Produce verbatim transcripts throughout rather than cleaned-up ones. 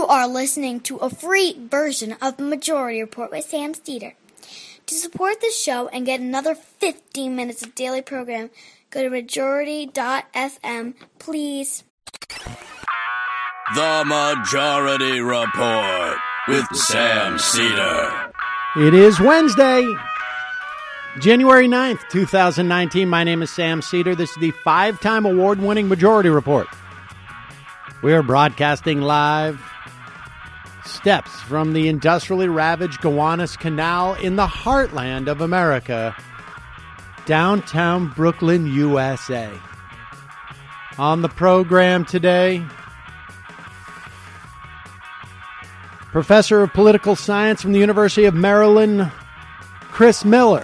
are listening to a free version of Majority Report with Sam Steeder. To support the show and get another fifteen minutes of daily program, go to majority dot f m, please. The Majority Report with Sam Steeder. It is Wednesday, January ninth, twenty nineteen. My name is Sam Steeder. This is the five-time award-winning Majority Report. We are broadcasting live steps from the industrially ravaged Gowanus Canal in the heartland of America, downtown Brooklyn, U S A. On the program today, Professor of Political Science from the University of Maryland, Chris Miller.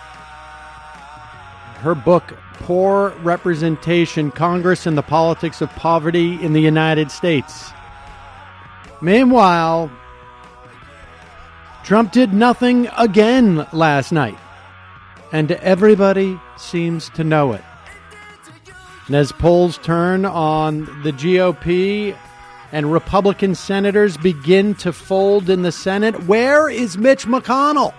Her book, Poor Representation, Congress and the Politics of Poverty in the United States. Meanwhile, Trump did nothing again last night, and everybody seems to know it. And as polls turn on the G O P and Republican senators begin to fold in the Senate, where is Mitch McConnell?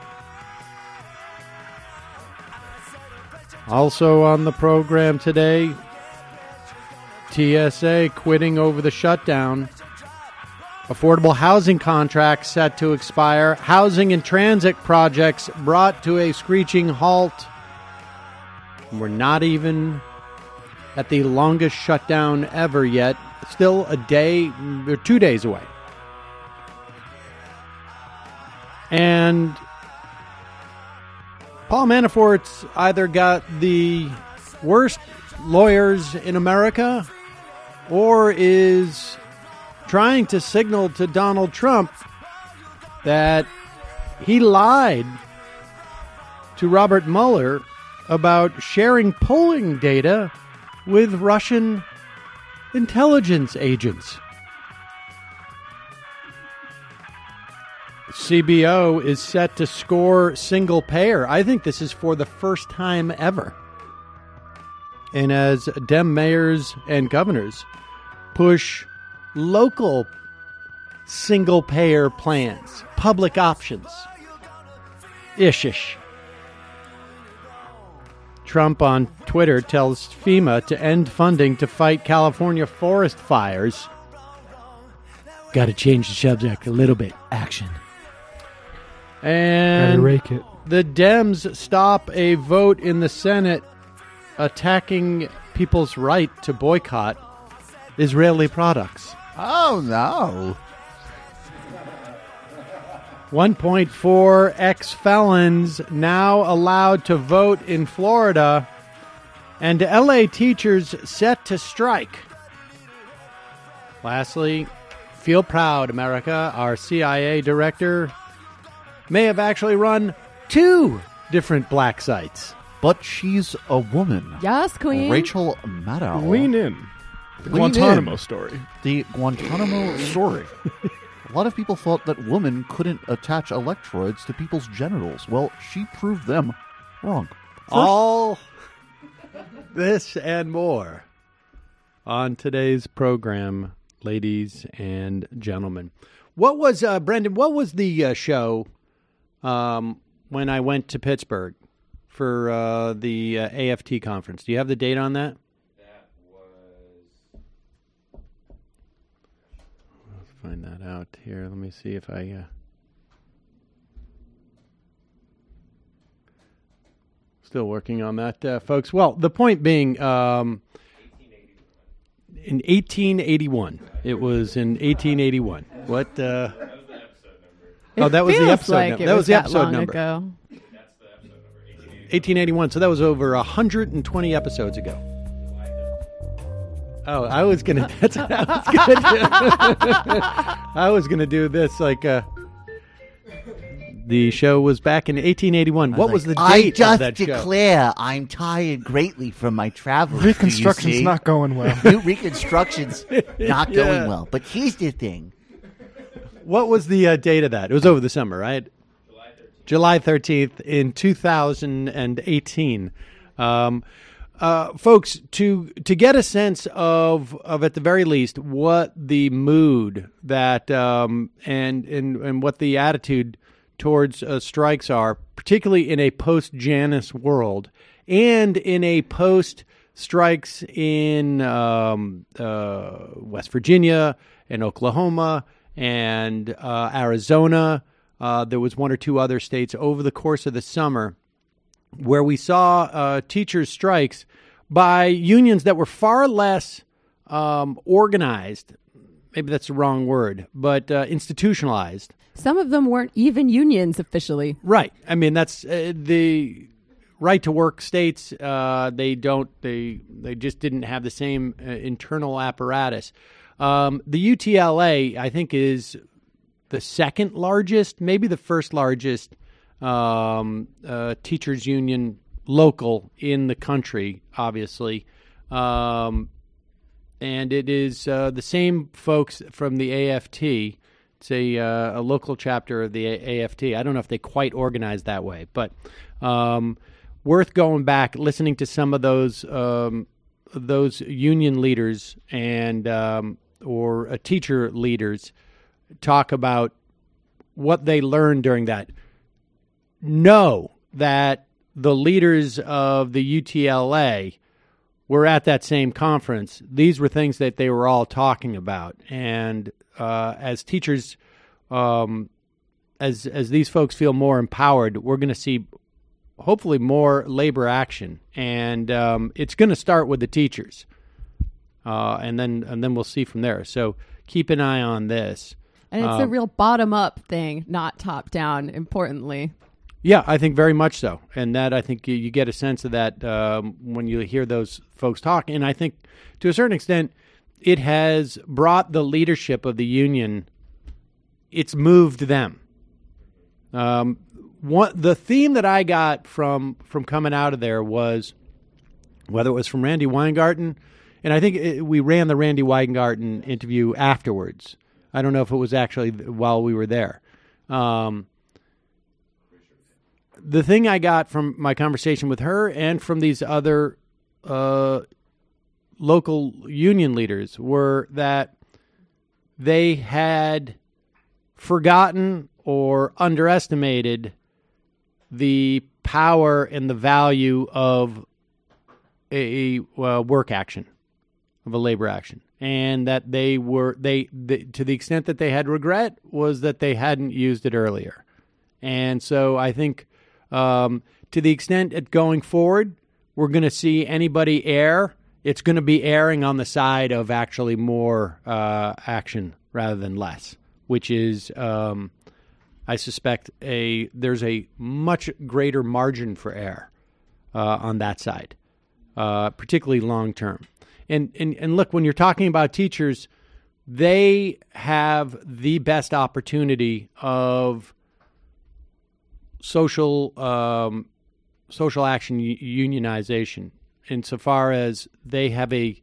Also on the program today, T S A quitting over the shutdown. Affordable housing contracts set to expire. Housing and transit projects brought to a screeching halt. We're not even at the longest shutdown ever yet. Still a day or two days away. And Paul Manafort's either got the worst lawyers in America or is trying to signal to Donald Trump that he lied to Robert Mueller about sharing polling data with Russian intelligence agents. C B O is set to score single payer. I think this is for the first time ever. And as Dem mayors and governors push local single payer plans, public options, ish-ish. Trump on Twitter tells FEMA to end funding to fight California forest fires. Got to change the subject a little bit. Action. And Gotta rake it. The Dems stop a vote in the Senate attacking people's right to boycott Israeli products. Oh, no. one point four ex-felons now allowed to vote in Florida, and L A teachers set to strike. Lastly, feel proud, America. Our C I A director may have actually run two different black sites. But she's a woman. Yes, Queen. Rachel Maddow. Lean in. The Lean Guantanamo in. story. The Guantanamo story. A lot of people thought that women couldn't attach electrodes to people's genitals. Well, she proved them wrong. First, All this and more on today's program, ladies and gentlemen. What was, uh, Brendan, what was the uh, show um, when I went to Pittsburgh for uh, the uh, A F T conference? Do you have the date on that? That was... Let's find that out here. Let me see if I... Uh... Still working on that, uh, folks. Well, the point being, um, in eighteen eighty-one. It was in eighteen eighty-one. What? Uh... Oh, that was the episode like number. It That was, was the that episode long number. Ago. eighteen eighty-one. So that was over one hundred twenty episodes ago. Oh, I was gonna. That's what I was gonna do. I was gonna do this like. Uh, the show was back in eighteen eighty-one. What was the date I just of that show? declare I'm tired greatly from my travels. Reconstruction's not going well. New Reconstruction's not Yeah. going well. But here's the thing. What was the uh, date of that? It was over the summer, right? July thirteenth in two thousand eighteen. Um, Uh, folks, to to get a sense of of at the very least what the mood that um, and and and what the attitude towards uh, strikes are, particularly in a post-Janus world and in a post-strikes in um, uh, West Virginia and Oklahoma and uh, Arizona. Uh, there was one or two other states over the course of the summer where we saw uh, teachers' strikes by unions that were far less um, organized. Maybe that's the wrong word, but uh, institutionalized. Some of them weren't even unions officially. Right. I mean, that's uh, the right-to-work states. Uh, they don't. They they just didn't have the same uh, internal apparatus. Um, the U T L A, I think, is the second largest, maybe the first largest um, uh, teachers union local in the country, obviously. Um, and it is uh, the same folks from the A F T. It's a, uh, a local chapter of the A F T. I don't know if they quite organize that way, but um, worth going back, listening to some of those um, those union leaders and um, or uh, teacher leaders talk about what they learned during that. Know that the leaders of the U T L A were at that same conference. These were things that they were all talking about. And uh, as teachers, um, as as these folks feel more empowered, we're going to see hopefully more labor action. And um, it's going to start with the teachers. Uh, and then and then we'll see from there. So keep an eye on this. And it's um, a real bottom-up thing, not top-down, importantly. Yeah, I think very much so. And that I think you, you get a sense of that um, when you hear those folks talk. And I think to a certain extent, it has brought the leadership of the union, it's moved them. Um, one, the theme that I got from, from coming out of there was, whether it was from Randy Weingarten, and I think it, we ran the Randy Weingarten interview afterwards. I don't know if it was actually while we were there. Um, the thing I got from my conversation with her and from these other uh, local union leaders were that they had forgotten or underestimated the power and the value of a, a work action, of a labor action. And that they were, they, they to the extent that they had regret was that they hadn't used it earlier. And so I think um, to the extent that going forward, we're going to see anybody err, it's going to be erring on the side of actually more uh, action rather than less, which is, um, I suspect, a there's a much greater margin for error uh, on that side, uh, particularly long term. And, and and look, when you're talking about teachers, they have the best opportunity of social um, social action unionization, insofar as they have a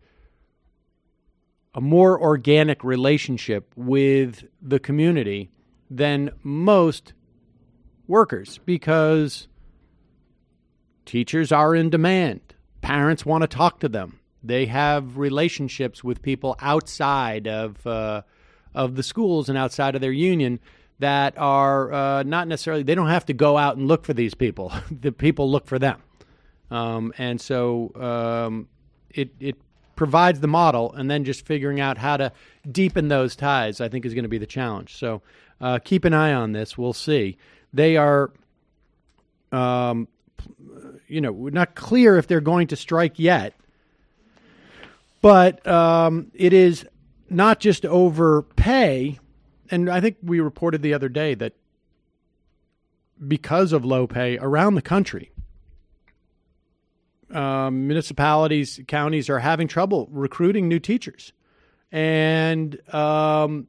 a more organic relationship with the community than most workers, because teachers are in demand. Parents want to talk to them. They have relationships with people outside of uh, of the schools and outside of their union that are uh, not necessarily, they don't have to go out and look for these people. The people look for them. Um, and so um, it, it provides the model, and then just figuring out how to deepen those ties, I think, is going to be the challenge. So uh, keep an eye on this. We'll see. They are, um, you know, we're not clear if they're going to strike yet. But um, it is not just over pay, and I think we reported the other day that because of low pay around the country, um, municipalities, counties are having trouble recruiting new teachers. And um,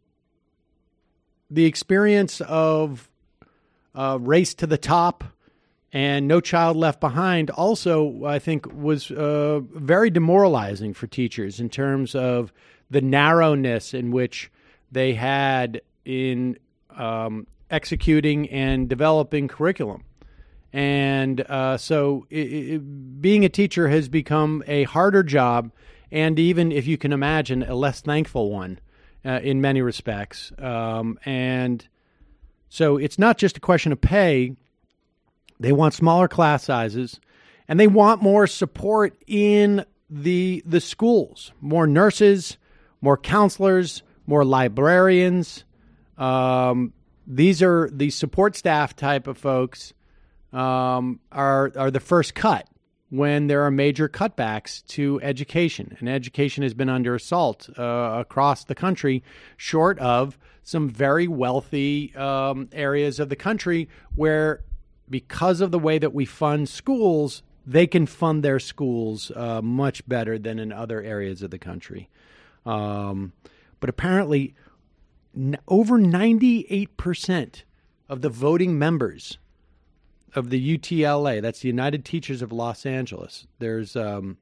the experience of uh, race to the top and No Child Left Behind also, I think, was uh, very demoralizing for teachers in terms of the narrowness in which they had in um, executing and developing curriculum. And uh, so it, it, being a teacher has become a harder job, and even, if you can imagine, a less thankful one uh, in many respects. Um, and so it's not just a question of pay. They want smaller class sizes, and they want more support in the the schools, more nurses, more counselors, more librarians. Um, these are the support staff type of folks um, are are the first cut when there are major cutbacks to education. And education has been under assault uh, across the country, short of some very wealthy um, areas of the country where, because of the way that we fund schools, they can fund their schools uh, much better than in other areas of the country. Um, but apparently, n- over ninety-eight percent of the voting members of the U T L A, that's the United Teachers of Los Angeles, there's um,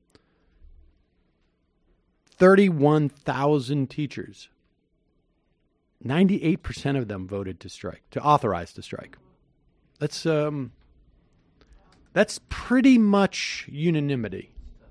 thirty-one thousand teachers. ninety-eight percent of them voted to strike, to authorize to strike. That's um, that's pretty much unanimity.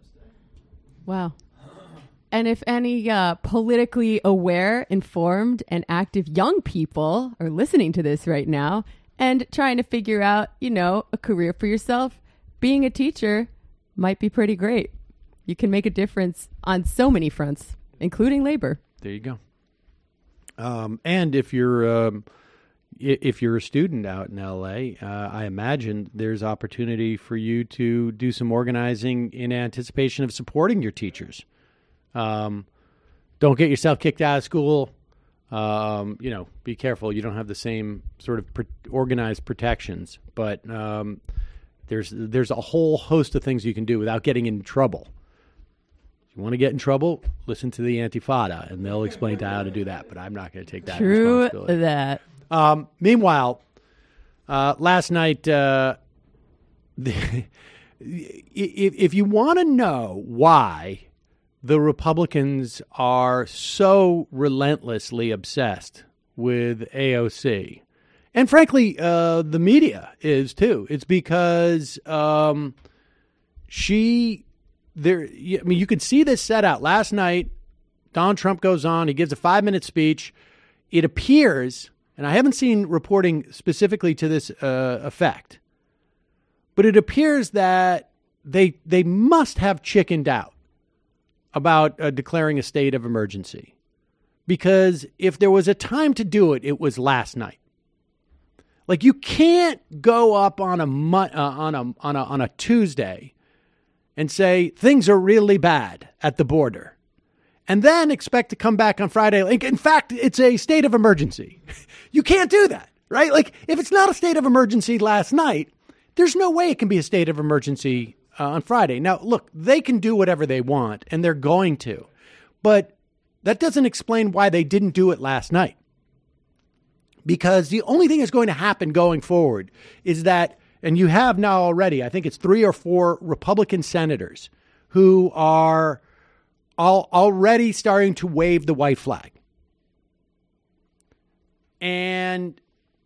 Wow. And if any uh, politically aware, informed, and active young people are listening to this right now and trying to figure out, you know, a career for yourself, being a teacher might be pretty great. You can make a difference on so many fronts, including labor. There you go. Um, and if you're um, if you're a student out in L A, uh, I imagine there's opportunity for you to do some organizing in anticipation of supporting your teachers. Um, don't get yourself kicked out of school. Um, you know, be careful. You don't have the same sort of pro- organized protections, but um, there's there's a whole host of things you can do without getting in trouble. If you want to get in trouble, listen to the Antifada, and they'll explain to how to do that. But I'm not going to take that True responsibility. that. Um, meanwhile, uh, last night, uh, the, if, if you want to know why the Republicans are so relentlessly obsessed with A O C, and frankly, uh, the media is too, it's because um, she, there. I mean, you could see this set out last night. Donald Trump goes on, he gives a five-minute speech. It appears, and I haven't seen reporting specifically to this uh, effect, but it appears that they they must have chickened out about uh, declaring a state of emergency, because if there was a time to do it, it was last night. Like, you can't go up on a uh, on a on a on a Tuesday and say things are really bad at the border, and then expect to come back on Friday. Like, in fact, it's a state of emergency. You can't do that, right? Like, if it's not a state of emergency last night, there's no way it can be a state of emergency uh, on Friday. Now, look, they can do whatever they want, and they're going to. But that doesn't explain why they didn't do it last night. Because the only thing that's going to happen going forward is that, and you have now already, I think it's three or four Republican senators who are all already starting to wave the white flag. And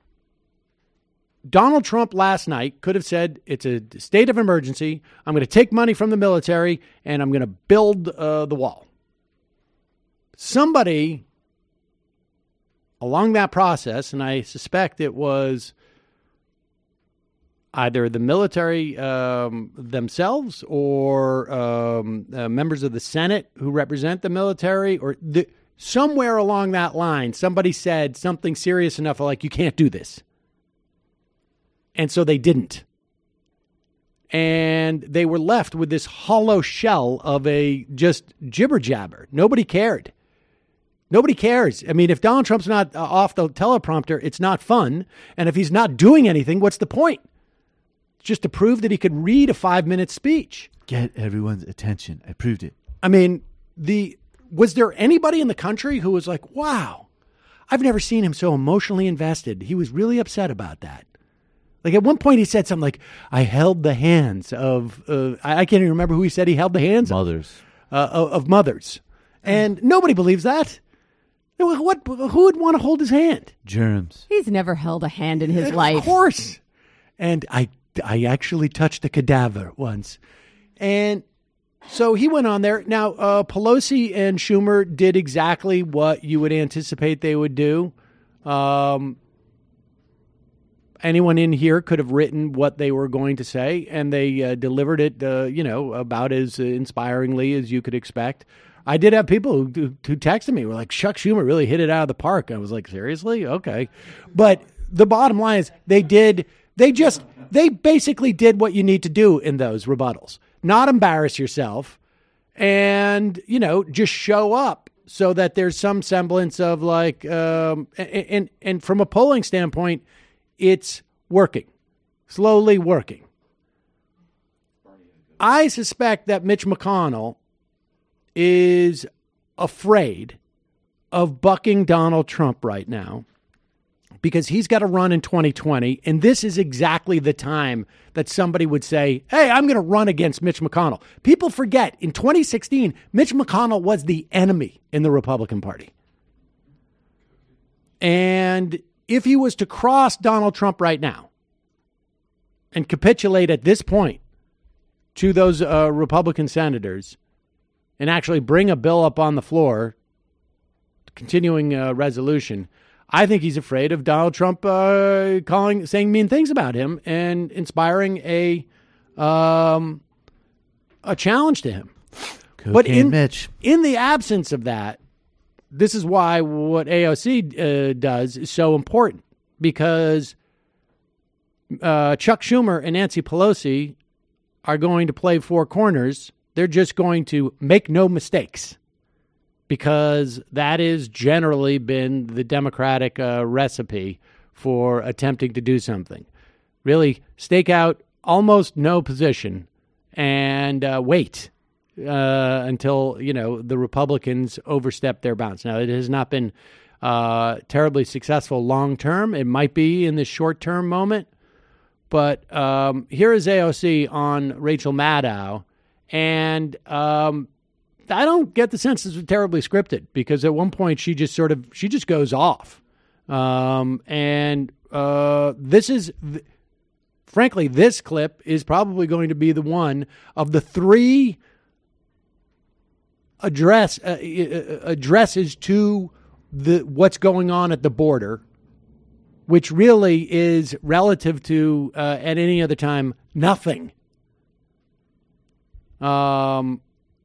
Donald Trump last night could have said, it's a state of emergency. I'm going to take money from the military and I'm going to build uh, the wall. Somebody along that process, and I suspect it was either the military um, themselves or um, uh, members of the Senate who represent the military, or the, somewhere along that line, somebody said something serious enough like, you can't do this. And so they didn't. And they were left with this hollow shell of a just jibber jabber. Nobody cared. Nobody cares. I mean, if Donald Trump's not uh, off the teleprompter, it's not fun. And if he's not doing anything, what's the point? Just to prove that he could read a five-minute speech. Get everyone's attention. I proved it. I mean, the was there anybody in the country who was like, wow, I've never seen him so emotionally invested. He was really upset about that. Like, at one point he said something like, I held the hands of, uh, I, I can't even remember who he said he held the hands Mothers. of, uh, of, of mothers. And nobody believes that. What? Who would want to hold his hand? Germs. He's never held a hand in his of life. Of course. And I I actually touched a cadaver once. And so he went on there. Now, uh, Pelosi and Schumer did exactly what you would anticipate they would do. Um, anyone in here could have written what they were going to say, and they uh, delivered it, uh, you know, about as uh, inspiringly as you could expect. I did have people who, who texted me, were like, Chuck Schumer really hit it out of the park. I was like, seriously? Okay. But the bottom line is they did, they just, they basically did what you need to do in those rebuttals. Not embarrass yourself and, you know, just show up so that there's some semblance of like, um, and, and, and from a polling standpoint, it's working, slowly working. I suspect that Mitch McConnell is afraid of bucking Donald Trump right now because he's got to run in twenty twenty. And this is exactly the time that somebody would say, hey, I'm going to run against Mitch McConnell. People forget in twenty sixteen, Mitch McConnell was the enemy in the Republican Party. And if he was to cross Donald Trump right now and capitulate at this point to those uh, Republican senators and actually bring a bill up on the floor, continuing uh, resolution, I think he's afraid of Donald Trump uh, calling, saying mean things about him and inspiring a um, a challenge to him. Cocaine but in Mitch. in the absence of that, this is why what A O C uh, does is so important, because uh, Chuck Schumer and Nancy Pelosi are going to play four corners. They're just going to make no mistakes, because that has generally been the Democratic uh, recipe for attempting to do something. Really stake out almost no position and uh, wait uh, until, you know, the Republicans overstep their bounds. Now, it has not been uh, terribly successful long term. It might be in this short term moment. But um, here is A O C on Rachel Maddow. And um, I don't get the sense this was terribly scripted, because at one point she just sort of, she just goes off. Um, and uh, this is, th- frankly, this clip is probably going to be the one of the three address uh, addresses to the what's going on at the border, which really is relative to, uh, at any other time, nothing. Um,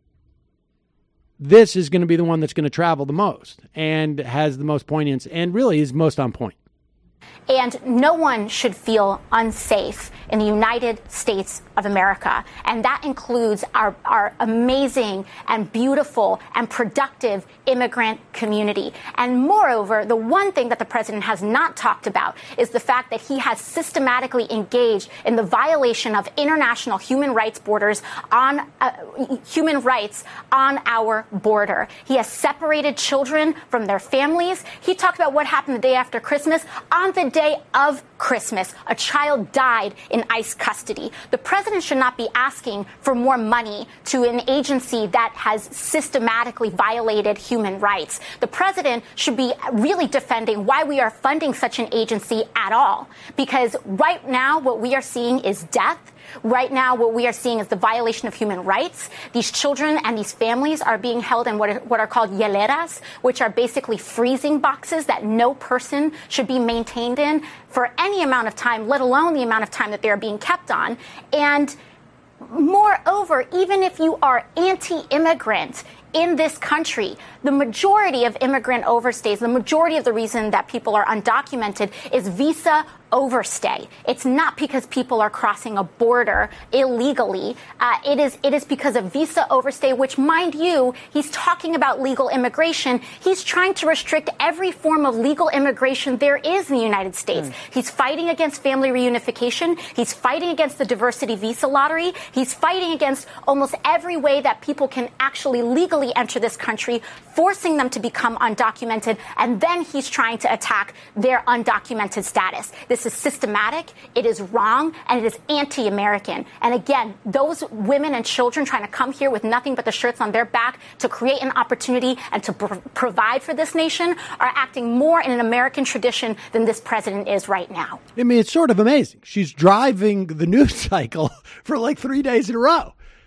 this is going to be the one that's going to travel the most and has the most poignance and really is most on point. And no one should feel unsafe in the United States of America. And that includes our, our amazing and beautiful and productive immigrant community. And moreover, the one thing that the president has not talked about is the fact that he has systematically engaged in the violation of international human rights borders on uh, human rights on our border. He has separated children from their families. He talked about what happened the day after Christmas. On the day of Christmas, a child died in ICE custody. The president should not be asking for more money to an agency that has systematically violated human rights. The president should be really defending why we are funding such an agency at all. Because right now, what we are seeing is death. Right now, what we are seeing is the violation of human rights. These children and these families are being held in what are, what are called hieleras, which are basically freezing boxes that no person should be maintained in for any amount of time, let alone the amount of time that they are being kept on. And moreover, even if you are anti-immigrant in this country, the majority of immigrant overstays, the majority of the reason that people are undocumented is visa overstay. It's not because people are crossing a border illegally. Uh, it is it is because of visa overstay, which, mind you, he's talking about legal immigration. He's trying to restrict every form of legal immigration there is in the United States. Mm. He's fighting against family reunification. He's fighting against the diversity visa lottery. He's fighting against almost every way that people can actually legally enter this country, forcing them to become undocumented, and then he's trying to attack their undocumented status. This This is systematic, it is wrong, and it is anti-American. And again, those women and children trying to come here with nothing but the shirts on their back to create an opportunity and to pr- provide for this nation are acting more in an American tradition than this president is right now. I mean, it's sort of amazing. She's driving the news cycle for like three days in a row.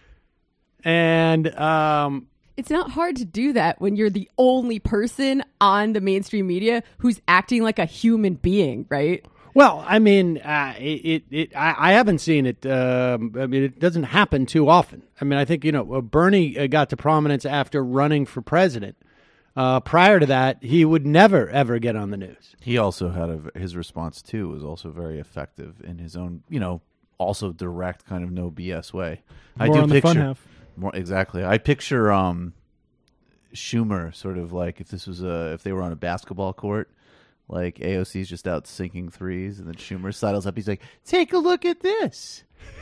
And um, it's not hard to do that when you're the only person on the mainstream media who's acting like a human being, right? Well, I mean, uh, it, it, it I, I haven't seen it. Um, I mean, it doesn't happen too often. I mean, I think, you know, Bernie got to prominence after running for president. Uh, prior to that, he would never, ever get on the news. He also had a, his response, too, was also very effective in his own, you know, also direct kind of no B S way. More I do on picture, the fun half. More, exactly. I picture um, Schumer sort of like if this was a, if they were on a basketball court, like A O C's just out sinking threes, and then Schumer sidles up. He's like, "Take a look at this."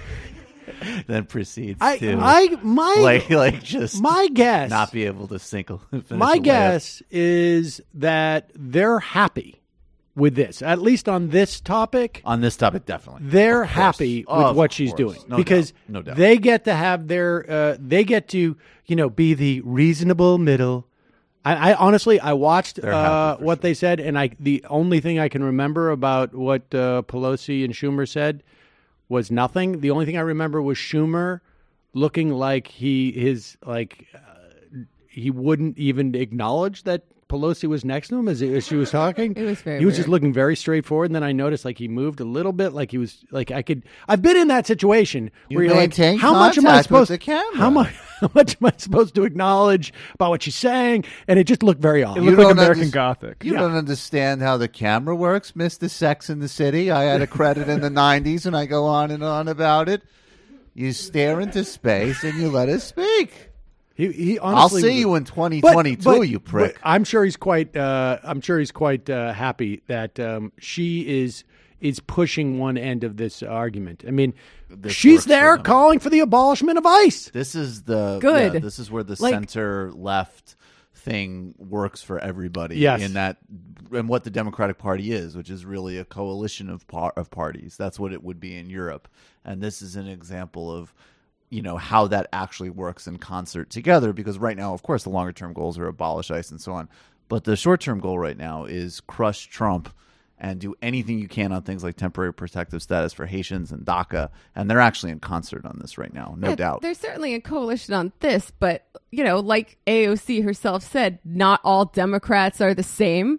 Then proceeds I, to I, my, like, like just my guess, not be able to sink. My guess is that they're happy with this, at least on this topic. On this topic, definitely, they're happy with of what she's course. doing No because doubt. No doubt. they get to have their, uh, they get to, you know, be the reasonable middle. I, I honestly, I watched uh, what sure. they said, and I the only thing I can remember about what uh, Pelosi and Schumer said was nothing. The only thing I remember was Schumer looking like he his like uh, he wouldn't even acknowledge that Pelosi was next to him as, as she was talking. It was very He was weird. just looking very straightforward, and then I noticed like he moved a little bit, like he was like I could. I've been in that situation You where you're like, maintain how much am I contact with supposed? the camera. How much? How much am I supposed to acknowledge about what she's saying? And it just looked very odd. It You looked like don't American underst- Gothic. You Yeah. don't understand how the camera works, Mister Sex in the City. I had a credit in the nineties, and I go on and on about it. You stare into space, and you let us speak. He, he I'll honestly see was- you in twenty But- twenty-two, but- you prick. but I'm sure he's quite. Uh, I'm sure he's quite uh, happy that um, she is is pushing one end of this argument. I mean, This she's works for there them. calling for the abolishment of ICE. This is the Good. yeah, this is where the Like- center left thing works for everybody. Yes. in that and what the Democratic Party is, which is really a coalition of par- of parties. That's what it would be in Europe, and this is an example of you know how that actually works in concert together. Because right now, of course, the longer term goals are abolish ICE and so on, but the short term goal right now is crush Trump and do anything you can on things like temporary protective status for Haitians and DACA. And they're actually in concert on this right now, no Yeah, doubt. There's certainly a coalition on this, but, you know, like A O C herself said, not all Democrats are the same.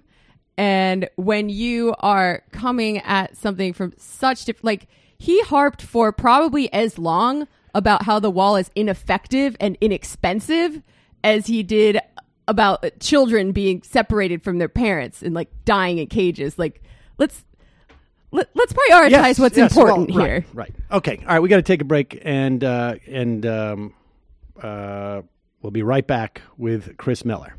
And when you are coming at something from such different, like, he harped for probably as long about how the wall is ineffective and inexpensive as he did about children being separated from their parents and like dying in cages. Like, let's let, let's prioritize Yes, what's yes, important well, right, here. Right. Okay. All right. We got to take a break, and uh, and um, uh, we'll be right back with Chris Miller.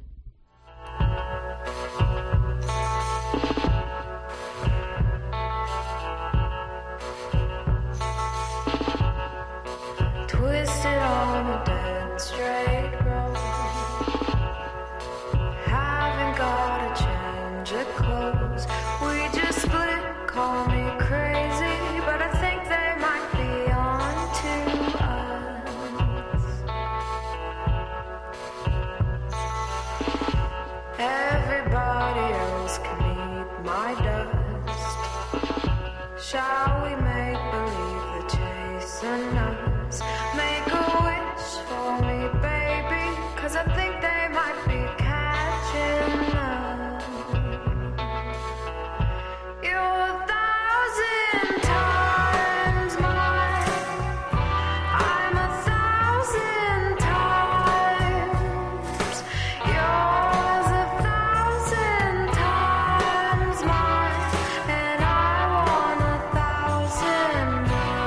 Twisted on a dead straight road. Haven't got a change of clothes. We just split, call me crazy, but I think they might be on to us. Everybody else can eat my dust. Shall we make believe the chasing us? Make a wish for me, baby, 'cause I think they might be catching us. You're a thousand times mine. I'm a thousand times yours, a thousand times mine, and I want a thousand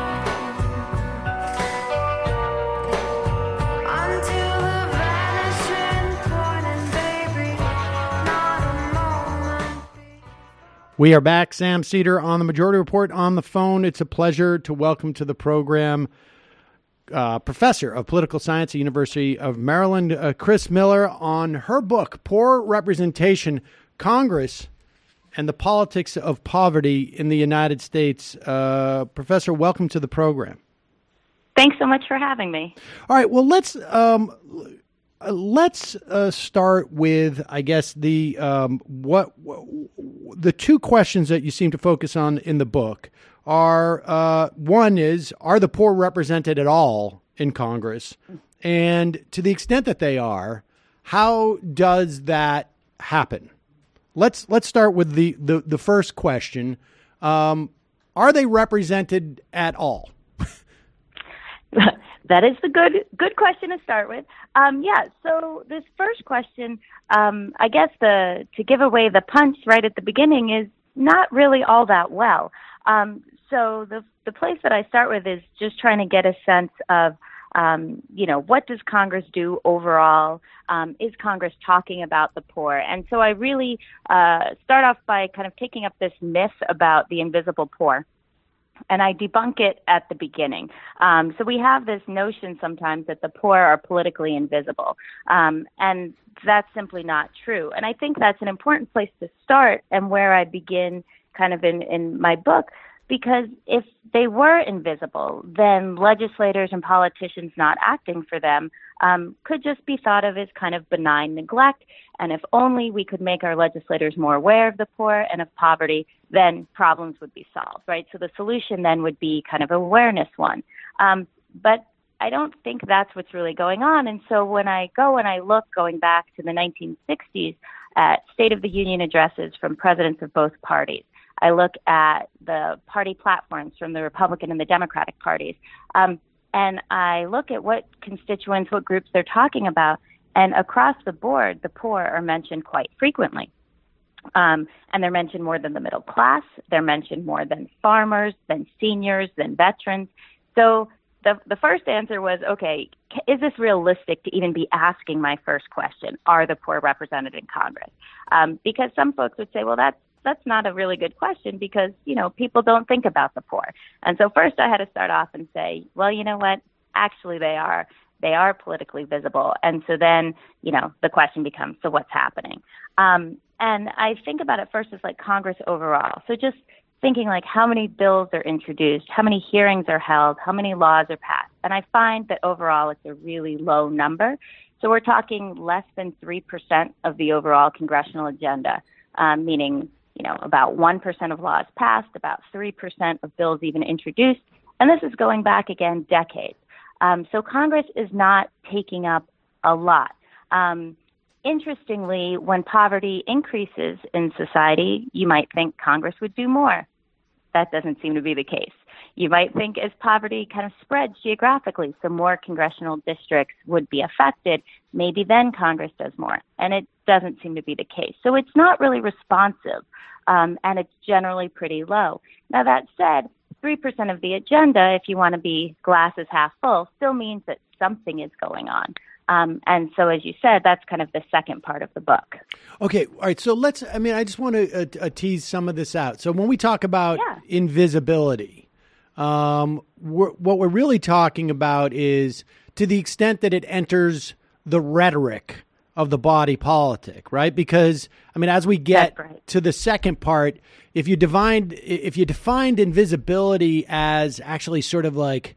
until the vanishing point, and baby, not a moment. We are back. Sam Cedar on the Majority Report on the phone. It's a pleasure to welcome to the program uh, Professor of Political Science at the University of Maryland, uh, Chris Miller, on her book, Poor Representation. Congress and the politics of poverty in the United States. Uh, Professor, welcome to the program. Thanks so much for having me. All right. Well, let's um, let's uh, start with, I guess, the um, what, what the two questions that you seem to focus on in the book are. Uh, one is, are the poor represented at all in Congress? And to the extent that they are, how does that happen? Let's let's start with the the, the first question. Um, are they represented at all? That is the good good question to start with. Um, yeah. So this first question, um, I guess the to give away the punch right at the beginning is not really all that well. Um, so the the place that I start with is just trying to get a sense of, um, you know, what does Congress do overall? Um, is Congress talking about the poor? And so I really uh, start off by kind of taking up this myth about the invisible poor. And I debunk it at the beginning. Um, so we have this notion sometimes that the poor are politically invisible. Um, and that's simply not true. And I think that's an important place to start and where I begin kind of in, in my book, because if they were invisible, then legislators and politicians not acting for them um, could just be thought of as kind of benign neglect. And if only we could make our legislators more aware of the poor and of poverty, then problems would be solved, right? So the solution then would be kind of an awareness one. Um, but I don't think that's what's really going on. And so when I go and I look going back to the nineteen sixties at State of the Union addresses from presidents of both parties, I look at the party platforms from the Republican and the Democratic parties, um, and I look at what constituents, what groups they're talking about, and across the board, the poor are mentioned quite frequently. Um, and they're mentioned more than the middle class. They're mentioned more than farmers, than seniors, than veterans. So the the first answer was, okay, is this realistic to even be asking my first question? Are the poor represented in Congress? Um, because some folks would say, well, that's that's not a really good question because, you know, people don't think about the poor. And so first I had to start off and say, well, you know what? Actually, they are. They are politically visible. And so then, you know, the question becomes, so what's happening? Um, and I think about it first as like Congress overall. So just thinking like how many bills are introduced, how many hearings are held, how many laws are passed. And I find that overall it's a really low number. So we're talking less than three percent of the overall congressional agenda, um, meaning, you know, about one percent of laws passed, about three percent of bills even introduced. And this is going back again decades. Um, so Congress is not taking up a lot. Um, interestingly, when poverty increases in society, you might think Congress would do more. That doesn't seem to be the case. You might think as poverty kind of spreads geographically, so more congressional districts would be affected, maybe then Congress does more. And it doesn't seem to be the case. So it's not really responsive, um, and it's generally pretty low. Now, that said, three percent of the agenda, if you want to be glasses half full, still means that something is going on. Um, and so, as you said, that's kind of the second part of the book. Okay. All right. So let's, I mean, I just want to uh, uh, tease some of this out. So when we talk about yeah. invisibility, um, we're, what we're really talking about is to the extent that it enters the rhetoric of the body politic, right? Because, I mean, as we get right. to the second part, if you defined, if you defined invisibility as actually sort of like,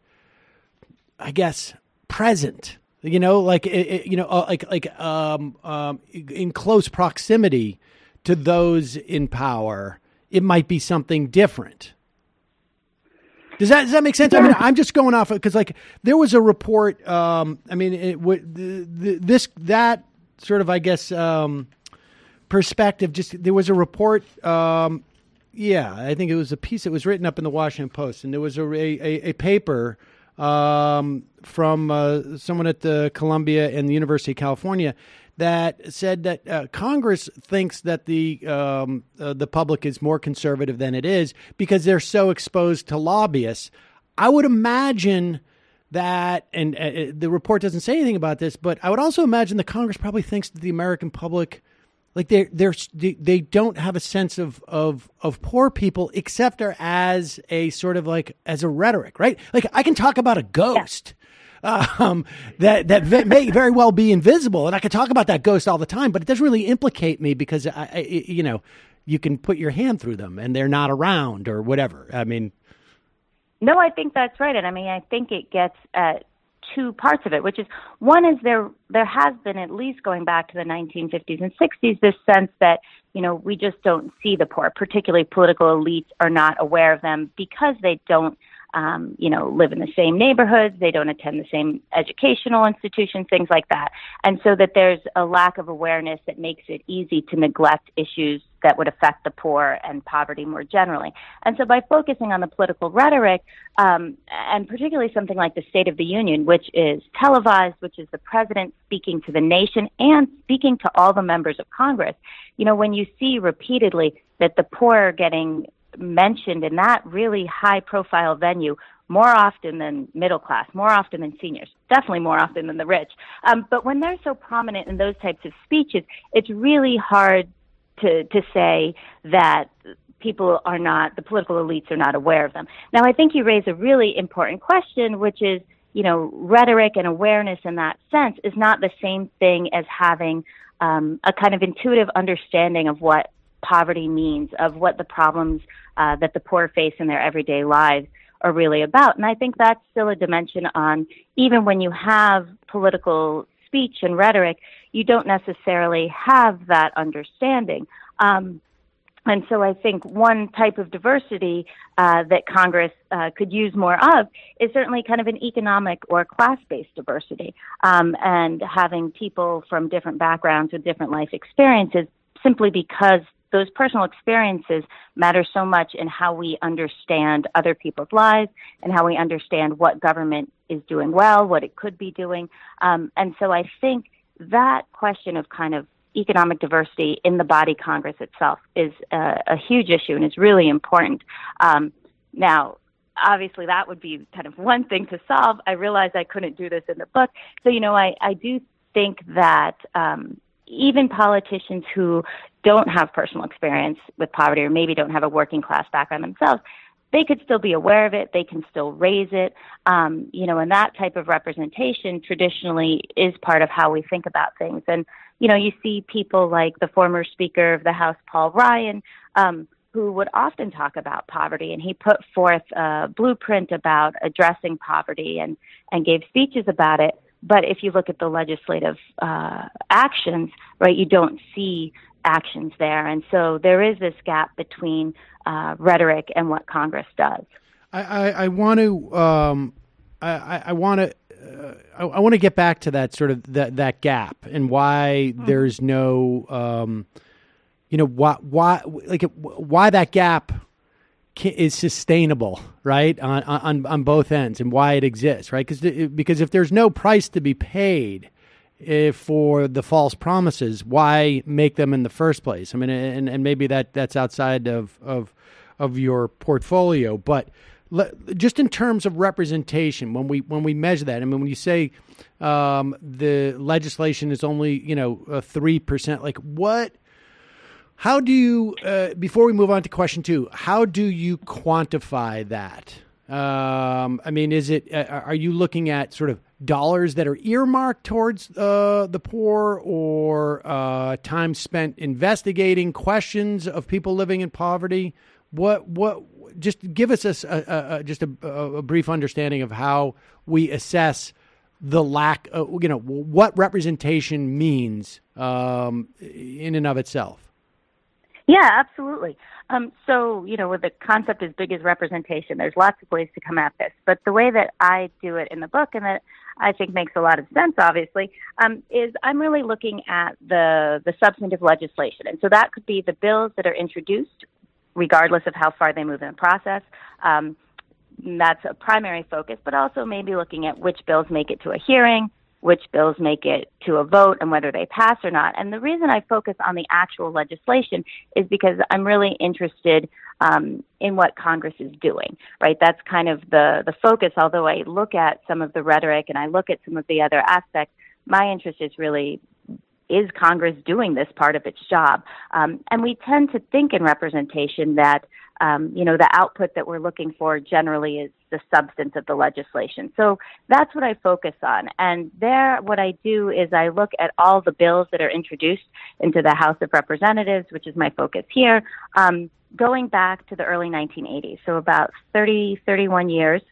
I guess, present, you know, like, it, you know, like, like, um, um, in close proximity to those in power, it might be something different. Does that, does that make sense? Yeah. I mean, I'm just going off of, cause like there was a report, um, I mean, it would, the, the, this, that sort of, I guess, um, perspective, just, there was a report, um, yeah, I think it was a piece that was written up in the Washington Post, and there was a, a, a paper, um, from uh, someone at the Columbia and the University of California that said that uh, Congress thinks that the um, uh, the public is more conservative than it is because they're so exposed to lobbyists. I would imagine that, and uh, the report doesn't say anything about this, but I would also imagine the Congress probably thinks that the American public, like they're, they're, they don't have a sense of, of, of poor people except as a sort of like, as a rhetoric, right? Like I can talk about a ghost yeah. um, that, that may very well be invisible. And I could talk about that ghost all the time, but it doesn't really implicate me because I, I you know, you can put your hand through them and they're not around or whatever. I mean, no, I think that's right. And I mean, I think it gets at two parts of it, which is one is there, there has been, at least going back to the nineteen fifties and sixties, this sense that, you know, we just don't see the poor, particularly political elites are not aware of them because they don't, um, you know, live in the same neighborhoods, they don't attend the same educational institutions, things like that. And so that there's a lack of awareness that makes it easy to neglect issues that would affect the poor and poverty more generally. And so by focusing on the political rhetoric, um, and particularly something like the State of the Union, which is televised, which is the president speaking to the nation and speaking to all the members of Congress, you know, when you see repeatedly that the poor are getting mentioned in that really high-profile venue more often than middle class, more often than seniors, definitely more often than the rich. Um, but when they're so prominent in those types of speeches, it's really hard to to say that people are not, the political elites are not aware of them. Now, I think you raise a really important question, which is, you know, rhetoric and awareness in that sense is not the same thing as having um, a kind of intuitive understanding of what poverty means, of what the problems uh, that the poor face in their everyday lives are really about. And I think that's still a dimension on, even when you have political speech and rhetoric, you don't necessarily have that understanding. Um, and so I think one type of diversity uh, that Congress uh, could use more of is certainly kind of an economic or class-based diversity, um, and having people from different backgrounds with different life experiences, simply because those personal experiences matter so much in how we understand other people's lives and how we understand what government is doing well, what it could be doing. Um, and so I think that question of kind of economic diversity in the body Congress itself is a, a huge issue and is really important. Um, now, obviously, that would be kind of one thing to solve. I realized I couldn't do this in the book. So, you know, I, I do think that um, even politicians who don't have personal experience with poverty or maybe don't have a working class background themselves, they could still be aware of it. They can still raise it. Um, you know, and that type of representation traditionally is part of how we think about things. And, you know, you see people like the former Speaker of the House, Paul Ryan, um, who would often talk about poverty, and he put forth a blueprint about addressing poverty and, and gave speeches about it. But if you look at the legislative uh, actions, right, you don't see actions there. And so there is this gap between uh, rhetoric and what Congress does. I, I, I want to um, I, I want to uh, I, I want to get back to that sort of that, that gap and why mm-hmm. there's no um, you know why why like why that gap is sustainable, right, on, on on both ends, and why it exists, right? Because because if there's no price to be paid if for the false promises, why make them in the first place? I mean, and, and maybe that, that's outside of of of your portfolio, but le, just in terms of representation, when we when we measure that, I mean, when you say um, the legislation is only you know a three percent, like what? How do you, uh, before we move on to question two, how do you quantify that? Um, I mean, is it, uh, are you looking at sort of dollars that are earmarked towards uh, the poor, or uh, time spent investigating questions of people living in poverty? What, what, just give us a, a, a just a, a brief understanding of how we assess the lack of, you know, what representation means um, in and of itself. Yeah, absolutely. Um, so, you know, with the concept as big as representation, there's lots of ways to come at this. But the way that I do it in the book, and that I think makes a lot of sense, obviously, um, is I'm really looking at the, the substantive legislation. And so that could be the bills that are introduced, regardless of how far they move in the process. Um, that's a primary focus, but also maybe looking at which bills make it to a hearing, which bills make it to a vote, and whether they pass or not. And the reason I focus on the actual legislation is because I'm really interested um, in what Congress is doing, right? That's kind of the, the focus. Although I look at some of the rhetoric and I look at some of the other aspects, my interest is really is Congress doing this part of its job? Um, and we tend to think in representation that, um, you know, the output that we're looking for generally is the substance of the legislation. So that's what I focus on. And there, what I do is I look at all the bills that are introduced into the House of Representatives, which is my focus here, um, going back to the early nineteen eighties. So about thirty, thirty-one years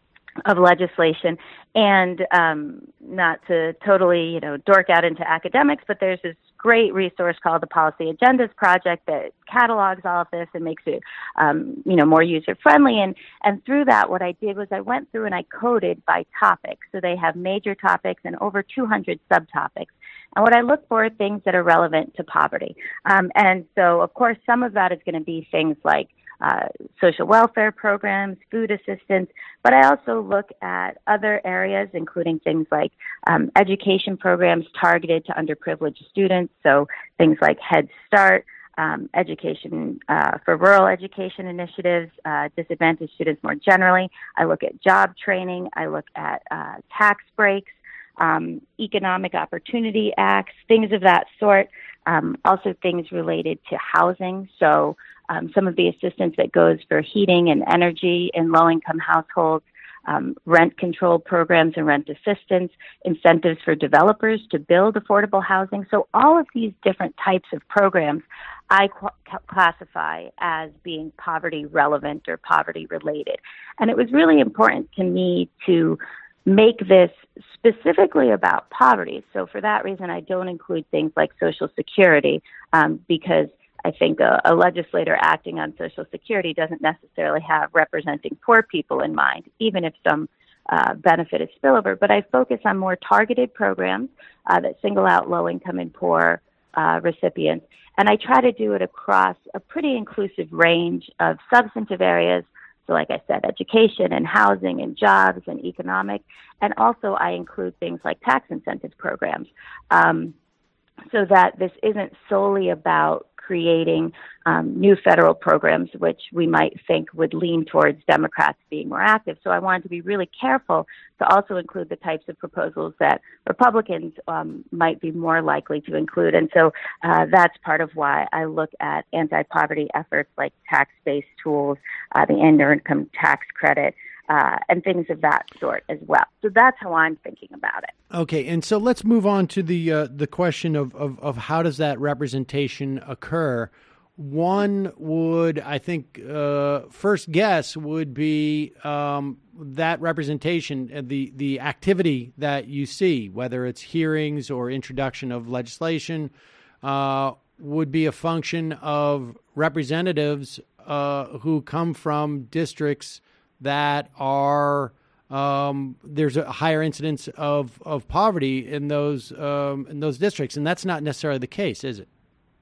of legislation. And um, not to totally, you know, dork out into academics, but there's this great resource called the Policy Agendas Project that catalogs all of this and makes it, um, you know, more user-friendly. And, and through that, what I did was I went through and I coded by topic. So they have major topics and over two hundred subtopics. And what I look for are things that are relevant to poverty. Um, and so, of course, some of that is going to be things like Uh, social welfare programs, food assistance, but I also look at other areas, including things like um, education programs targeted to underprivileged students, so things like Head Start, um, education uh, for rural education initiatives, uh, disadvantaged students more generally. I look at job training. I look at uh, tax breaks, um, economic opportunity acts, things of that sort. Um, also things related to housing, so Um, some of the assistance that goes for heating and energy in low-income households, um, rent control programs and rent assistance, incentives for developers to build affordable housing. So all of these different types of programs I qu- classify as being poverty relevant or poverty related. And it was really important to me to make this specifically about poverty. So for that reason, I don't include things like Social Security um, because I think a, a legislator acting on Social Security doesn't necessarily have representing poor people in mind, even if some uh, benefit is spillover. But I focus on more targeted programs uh, that single out low-income and poor uh, recipients. And I try to do it across a pretty inclusive range of substantive areas. So like I said, education and housing and jobs and economic. And also I include things like tax incentive programs um, so that this isn't solely about creating um, new federal programs, which we might think would lean towards Democrats being more active. So I wanted to be really careful to also include the types of proposals that Republicans um, might be more likely to include. And so uh, that's part of why I look at anti-poverty efforts like tax-based tools, uh, the end-income tax credit, Uh, and things of that sort as well. So that's how I'm thinking about it. Okay, and so let's move on to the uh, the question of, of, of how does that representation occur. One would, I think, uh, first guess would be um, that representation, uh, the the activity that you see, whether it's hearings or introduction of legislation, uh, would be a function of representatives uh, who come from districts that are um, there's a higher incidence of, of poverty in those um, in those districts, and that's not necessarily the case, is it?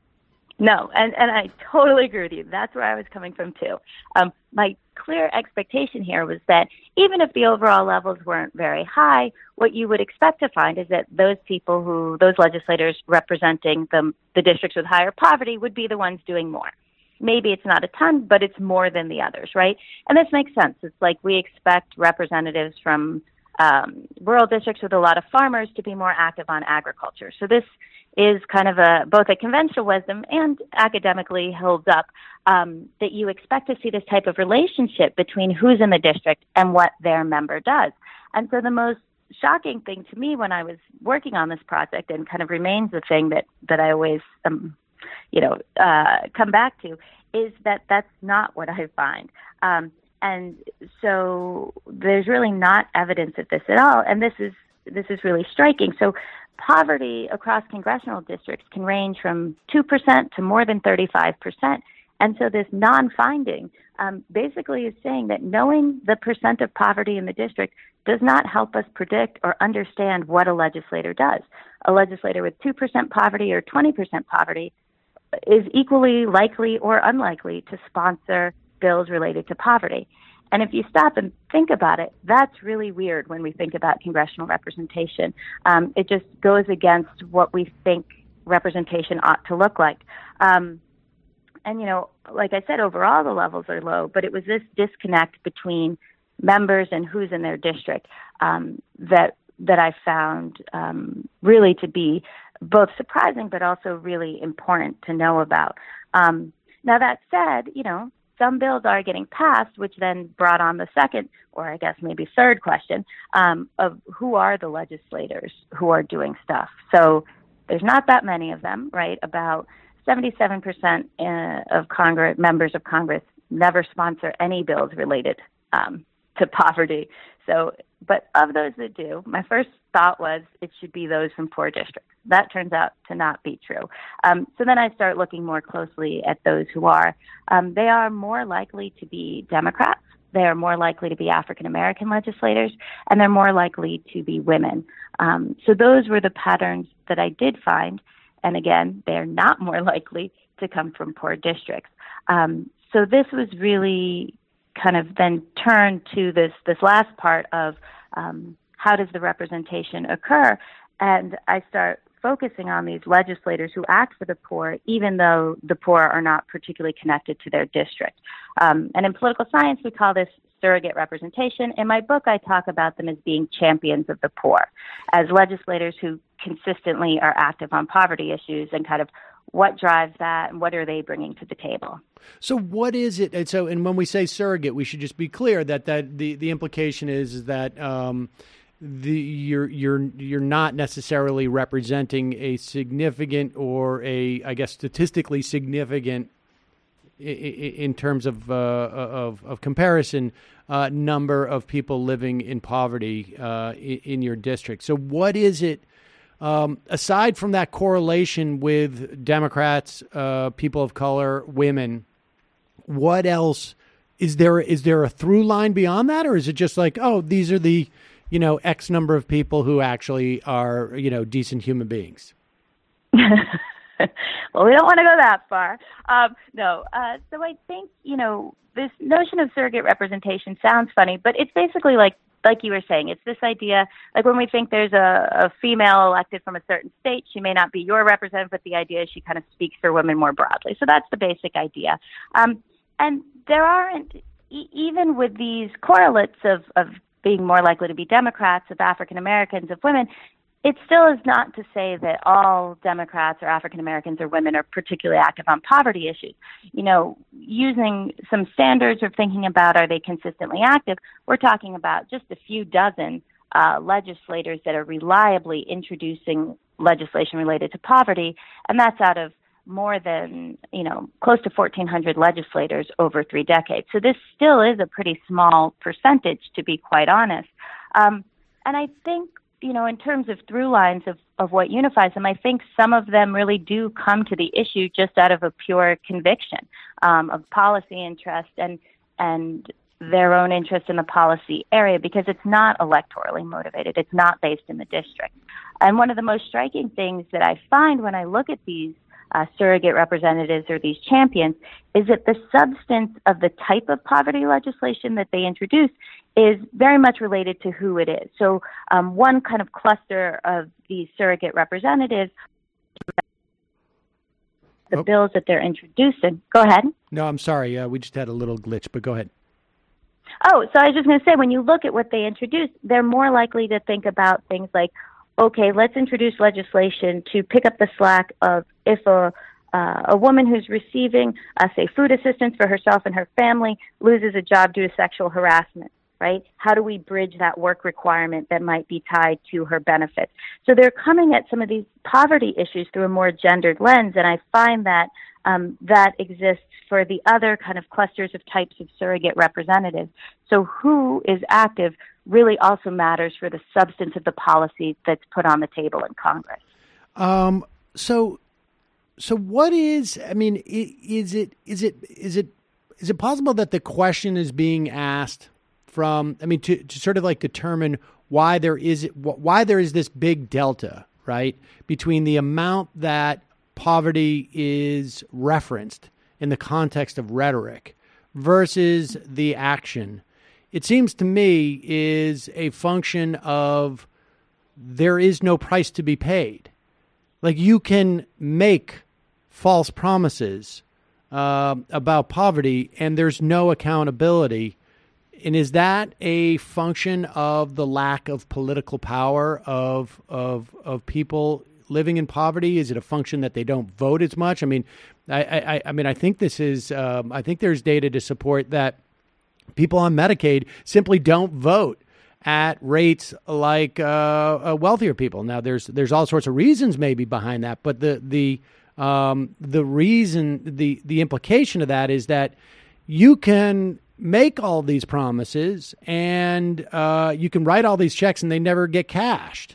No, and, and I totally agree with you. That's where I was coming from too. Um, my clear expectation here was that even if the overall levels weren't very high, what you would expect to find is that those people who, those legislators representing the, the districts with higher poverty would be the ones doing more. Maybe it's not a ton, but it's more than the others, right? And this makes sense. It's like we expect representatives from um, rural districts with a lot of farmers to be more active on agriculture. So this is kind of a both a conventional wisdom and academically holds up um, that you expect to see this type of relationship between who's in the district and what their member does. And so the most shocking thing to me when I was working on this project, and kind of remains the thing that, that I always um, you know, uh, come back to, is that that's not what I find. Um, and so there's really not evidence of this at all. And this is, this is really striking. So poverty across congressional districts can range from two percent to more than thirty-five percent. And so this non-finding um, basically is saying that knowing the percent of poverty in the district does not help us predict or understand what a legislator does. A legislator with two percent poverty or twenty percent poverty is equally likely or unlikely to sponsor bills related to poverty. And if you stop and think about it, that's really weird when we think about congressional representation. Um, it just goes against what we think representation ought to look like. Um, and, you know, like I said, overall the levels are low, but it was this disconnect between members and who's in their district um, that that I found um, really to be both surprising but also really important to know about. Um, now, that said, you know, some bills are getting passed, which then brought on the second, or I guess maybe third question, um, of who are the legislators who are doing stuff. So there's not that many of them, right? About seventy-seven percent of Congress, members of Congress never sponsor any bills related um, to poverty. So, but of those that do, my first thought was it should be those from poor districts. That turns out to not be true. Um, so then I start looking more closely at those who are. Um, they are more likely to be Democrats. They are more likely to be African-American legislators, and they're more likely to be women. Um, so those were the patterns that I did find. And again, they're not more likely to come from poor districts. Um, so this was really kind of then turned to this, this last part of um, how does the representation occur? And I start focusing on these legislators who act for the poor, even though the poor are not particularly connected to their district. Um, and in political science, we call this surrogate representation. In my book, I talk about them as being champions of the poor, as legislators who consistently are active on poverty issues and kind of what drives that and what are they bringing to the table. So what is it? And so, and when we say surrogate, we should just be clear that, that the, the implication is, is that um, the you're you're you're not necessarily representing a significant or a, I guess, statistically significant in terms of uh, of, of comparison uh, number of people living in poverty uh, in your district. So what is it? Um, aside from that correlation with Democrats, uh, people of color, women, what else is there? Is there a through line beyond that, or is it just like, oh, these are the, you know, X number of people who actually are, you know, decent human beings? Well, we don't want to go that far. Um, no. Uh, so I think, you know, this notion of surrogate representation sounds funny, but it's basically like, like you were saying, it's this idea, like when we think there's a, a female elected from a certain state, she may not be your representative, but the idea is she kind of speaks for women more broadly. So that's the basic idea. Um, and there aren't, e- even with these correlates of, of being more likely to be Democrats, of African Americans, of women, it still is not to say that all Democrats or African Americans or women are particularly active on poverty issues. You know, using some standards of thinking about are they consistently active, we're talking about just a few dozen uh, legislators that are reliably introducing legislation related to poverty, and that's out of more than, you know, close to fourteen hundred legislators over three decades. So this still is a pretty small percentage, to be quite honest. Um, and I think, you know, in terms of through lines of, of what unifies them, I think some of them really do come to the issue just out of a pure conviction um, of policy interest and and their own interest in the policy area, because it's not electorally motivated. It's not based in the district. And one of the most striking things that I find when I look at these uh, surrogate representatives or these champions is that the substance of the type of poverty legislation that they introduce is very much related to who it is. So um, one kind of cluster of these surrogate representatives, the oh. bills that they're introducing. Go ahead. No, I'm sorry. Uh, we just had a little glitch, but go ahead. Oh, so I was just going to say, when you look at what they introduce, they're more likely to think about things like, okay, let's introduce legislation to pick up the slack of if a Uh, a woman who's receiving, uh, say, food assistance for herself and her family loses a job due to sexual harassment, right? How do we bridge that work requirement that might be tied to her benefits? So they're coming at some of these poverty issues through a more gendered lens, and I find that um, that exists for the other kind of clusters of types of surrogate representatives. So who is active really also matters for the substance of the policy that's put on the table in Congress. Um, so... So what is, I mean, is it, is it, is it, is it possible that the question is being asked from, I mean, to, to sort of like determine why there is, why there is this big delta, right, between the amount that poverty is referenced in the context of rhetoric versus the action? It seems to me is a function of there is no price to be paid. Like, you can make false promises uh, about poverty, and there's no accountability. and is that a function of the lack of political power of of of people living in poverty? Is it a function that they don't vote as much? I mean, I I, I mean, I think this is. Um, I think there's data to support that people on Medicaid simply don't vote at rates like uh, uh, wealthier people. Now, there's there's all sorts of reasons maybe behind that, but the the um, the reason the the implication of that is that you can make all these promises and uh, you can write all these checks and they never get cashed.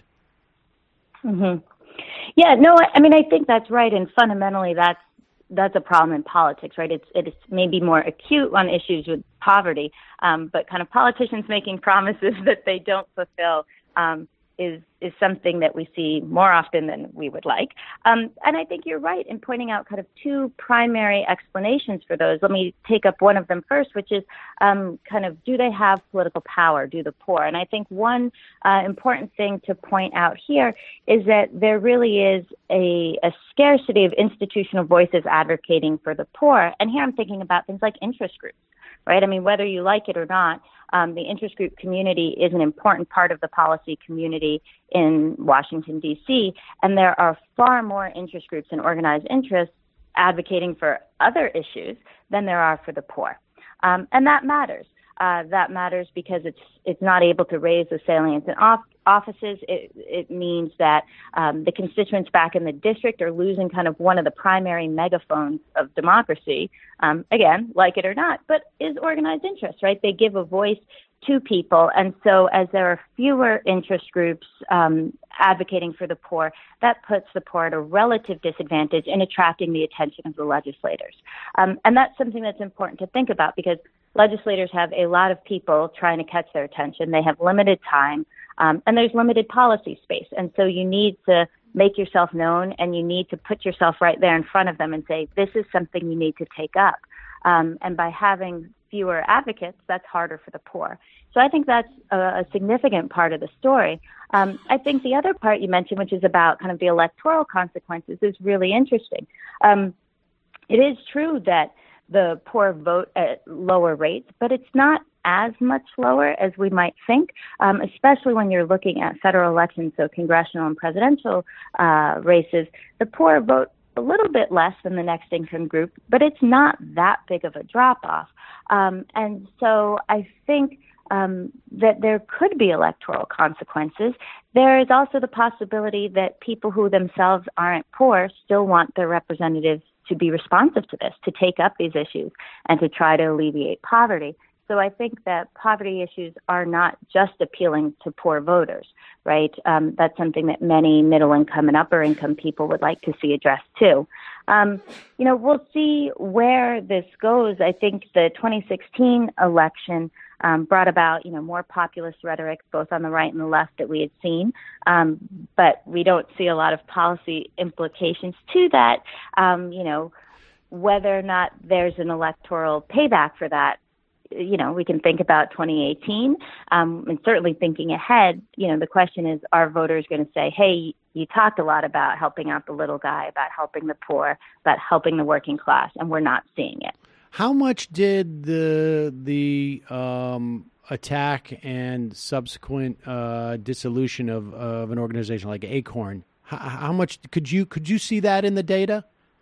Mm-hmm. Yeah, no, I, I mean, I think that's right. And fundamentally, that's that's a problem in politics, right? It's it's maybe more acute on issues with poverty, um, but kind of politicians making promises that they don't fulfill um, is is something that we see more often than we would like. Um, and I think you're right in pointing out kind of two primary explanations for those. Let me take up one of them first, which is um, kind of, do they have political power? Do the poor? And I think one uh, important thing to point out here is that there really is a, a scarcity of institutional voices advocating for the poor. And here I'm thinking about things like interest groups, right? I mean, whether you like it or not, um, the interest group community is an important part of the policy community in Washington, D C, and there are far more interest groups and organized interests advocating for other issues than there are for the poor. Um, and that matters. Uh, that matters because it's it's not able to raise the salience in off- offices. It, it means that um, the constituents back in the district are losing kind of one of the primary megaphones of democracy. Um, again, like it or not, but is organized interest, right? They give a voice to people. And so as there are fewer interest groups um, advocating for the poor, that puts the poor at a relative disadvantage in attracting the attention of the legislators. Um, and that's something that's important to think about because legislators have a lot of people trying to catch their attention. They have limited time, um, and there's limited policy space. And so you need to make yourself known, and you need to put yourself right there in front of them and say, this is something you need to take up. Um, and by having fewer advocates, that's harder for the poor. So I think that's a, a significant part of the story. Um, I think the other part you mentioned, which is about kind of the electoral consequences, is really interesting. Um, it is true that the poor vote at lower rates, but it's not as much lower as we might think, um, especially when you're looking at federal elections, so congressional and presidential uh, races. The poor vote a little bit less than the next income group, but it's not that big of a drop-off. Um, and so I think um, that there could be electoral consequences. There is also the possibility that people who themselves aren't poor still want their representatives to be responsive to this, to take up these issues, and to try to alleviate poverty. So I think that poverty issues are not just appealing to poor voters, right? Um, that's something that many middle income and upper income people would like to see addressed too. Um, you know, we'll see where this goes. I think the twenty sixteen election um, brought about, you know, more populist rhetoric, both on the right and the left, that we had seen. Um, but we don't see a lot of policy implications to that. Um, you know, whether or not there's an electoral payback for that, you know, we can think about twenty eighteen, um, and certainly thinking ahead, you know, the question is, are voters going to say, hey, you talked a lot about helping out the little guy, about helping the poor, about helping the working class, and we're not seeing it. How much did the the um, attack and subsequent uh, dissolution of, of an organization like Acorn, how, how much could you could you see that in the data?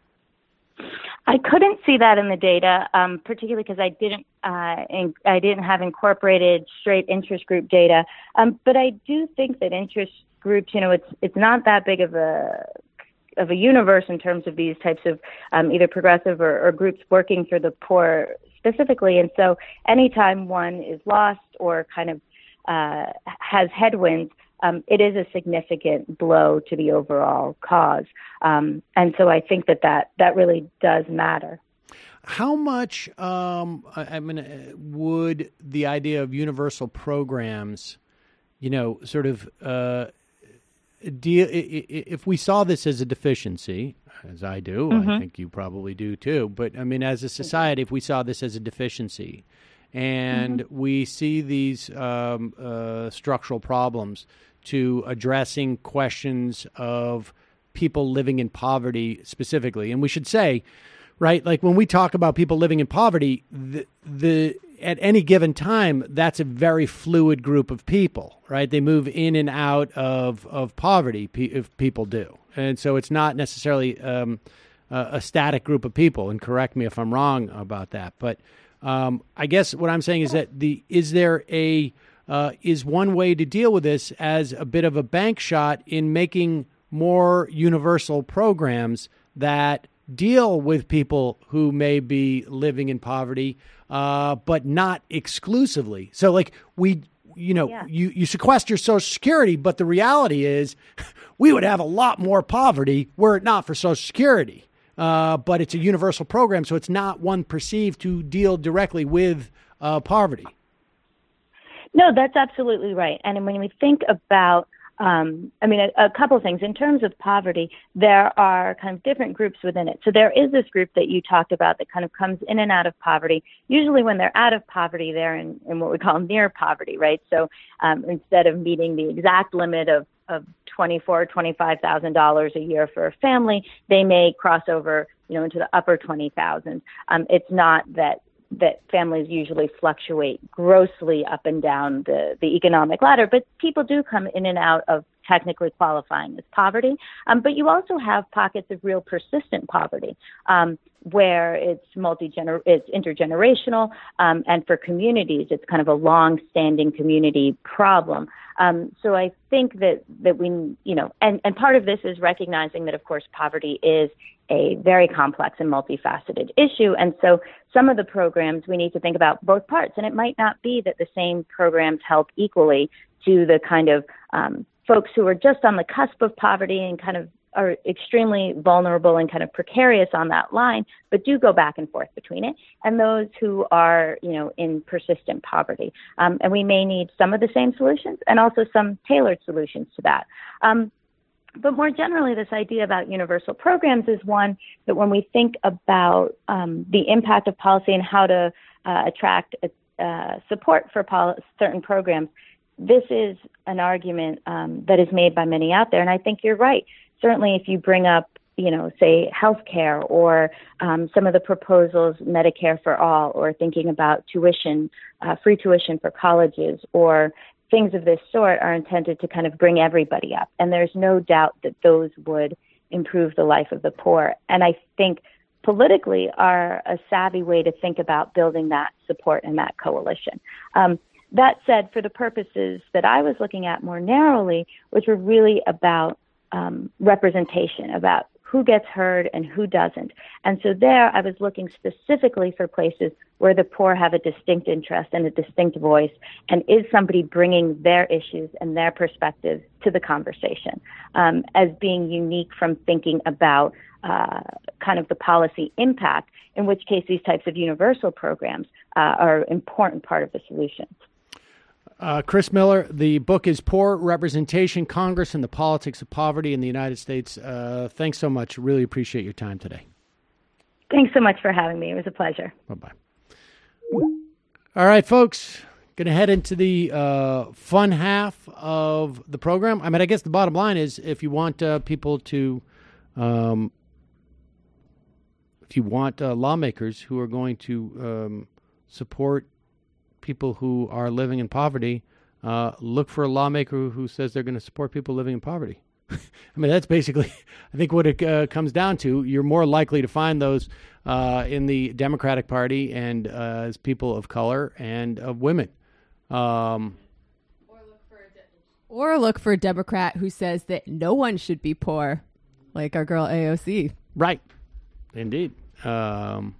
I couldn't see that in the data, um, particularly because I didn't uh, in, I didn't have incorporated straight interest group data. Um, but I do think that interest groups, you know, it's it's not that big of a of a universe in terms of these types of um, either progressive or, or groups working for the poor specifically. And so anytime one is lost or kind of uh, has headwinds, Um, it is a significant blow to the overall cause. Um, and so I think that, that that really does matter. How much, um, I, I mean, would the idea of universal programs, you know, sort of uh, deal, if we saw this as a deficiency, as I do, mm-hmm. I think you probably do too, but I mean, as a society, if we saw this as a deficiency, and mm-hmm. we see these um, uh, structural problems to addressing questions of people living in poverty specifically. And we should say, right, like when we talk about people living in poverty, the, the at any given time, that's a very fluid group of people, right? They move in and out of, of poverty, pe- if people do. And so it's not necessarily um, a, a static group of people. And correct me if I'm wrong about that. But um, I guess what I'm saying is that the is there a uh, is one way to deal with this as a bit of a bank shot in making more universal programs that deal with people who may be living in poverty, uh, but not exclusively. So like we, you know, Yeah. you, you sequester Social Security, but the reality is we would have a lot more poverty were it not for Social Security. Uh, but it's a universal program, so it's not one perceived to deal directly with uh, poverty. No, that's absolutely right. And when we think about Um, I mean, a, a couple of things. In terms of poverty, there are kind of different groups within it. So there is this group that you talked about that kind of comes in and out of poverty. Usually when they're out of poverty, they're in, in what we call near poverty, right? So um, instead of meeting the exact limit of, of twenty-four thousand dollars, twenty-five thousand dollars a year for a family, they may cross over, you know, into the upper twenty thousand. Um, it's not that that families usually fluctuate grossly up and down the, the economic ladder, but people do come in and out of technically qualifying as poverty. Um, but you also have pockets of real persistent poverty, um, where it's multi-gener- it's intergenerational, um, and for communities, it's kind of a long-standing community problem. Um, so I think that, that we, you know, and, and part of this is recognizing that, of course, poverty is a very complex and multifaceted issue. And so some of the programs, we need to think about both parts. And it might not be that the same programs help equally to the kind of um, folks who are just on the cusp of poverty and kind of are extremely vulnerable and kind of precarious on that line, but do go back and forth between it, and those who are, you know, in persistent poverty. Um, and we may need some of the same solutions and also some tailored solutions to that. Um, But more generally, this idea about universal programs is one that when we think about um, the impact of policy and how to uh, attract uh, support for pol- certain programs, this is an argument um, that is made by many out there. And I think you're right. Certainly, if you bring up, you know, say healthcare or um, some of the proposals, Medicare for all, or thinking about tuition, uh, free tuition for colleges, or things of this sort are intended to kind of bring everybody up. And there's no doubt that those would improve the life of the poor. And I think politically are a savvy way to think about building that support and that coalition. Um, that said, for the purposes that I was looking at more narrowly, which were really about um, representation, about who gets heard and who doesn't. And so there I was looking specifically for places where the poor have a distinct interest and a distinct voice, and is somebody bringing their issues and their perspectives to the conversation um, as being unique from thinking about uh, kind of the policy impact, in which case these types of universal programs uh, are an important part of the solution. Uh, Chris Miller, the book is Poor Representation, Congress and the Politics of Poverty in the United States. Uh, thanks so much. Really appreciate your time today. Thanks so much for having me. It was a pleasure. Bye-bye. All right, folks, going to head into the uh, fun half of the program. I mean, I guess the bottom line is if you want uh, people to, um, if you want uh, lawmakers who are going to um, support people who are living in poverty, uh, look for a lawmaker who says they're going to support people living in poverty. I mean, that's basically, I think, what it uh, comes down to. You're more likely to find those uh, in the Democratic Party and uh, as people of color and of women. Um, or, look for a de- or look for a Democrat who says that no one should be poor, like our girl A O C. Right. Indeed. Um,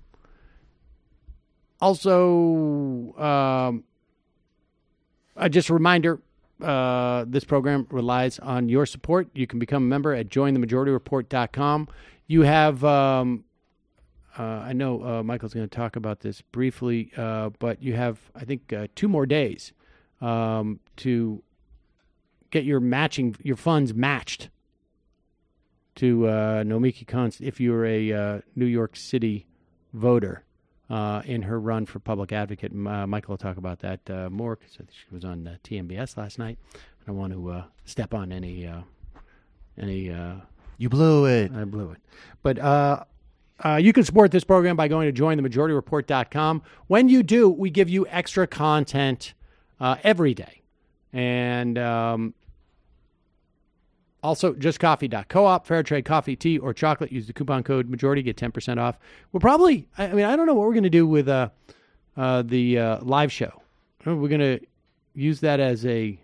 also, um, uh, just a reminder, Uh, this program relies on your support. You can become a member at join the majority report dot com. You have, um, uh, I know uh, Michael's going to talk about this briefly, uh, but you have, I think, uh, two more days um, to get your matching, your funds matched to uh, Nomiki Konst if you're a uh, New York City voter uh, in her run for public advocate. Uh, Michael will talk about that uh, more because she was on uh, T M B S last night. I don't want to uh, step on any uh, any. Uh, you blew it. I blew it. But uh, Uh, you can support this program by going to join the majority report dot com. When you do, we give you extra content uh, every day. And um, also, just coffee dot coop, fair trade coffee, tea, or chocolate. Use the coupon code majority, get ten percent off. We'll probably, I mean, I don't know what we're going to do with uh, uh, the uh, live show. We're going to use that as a,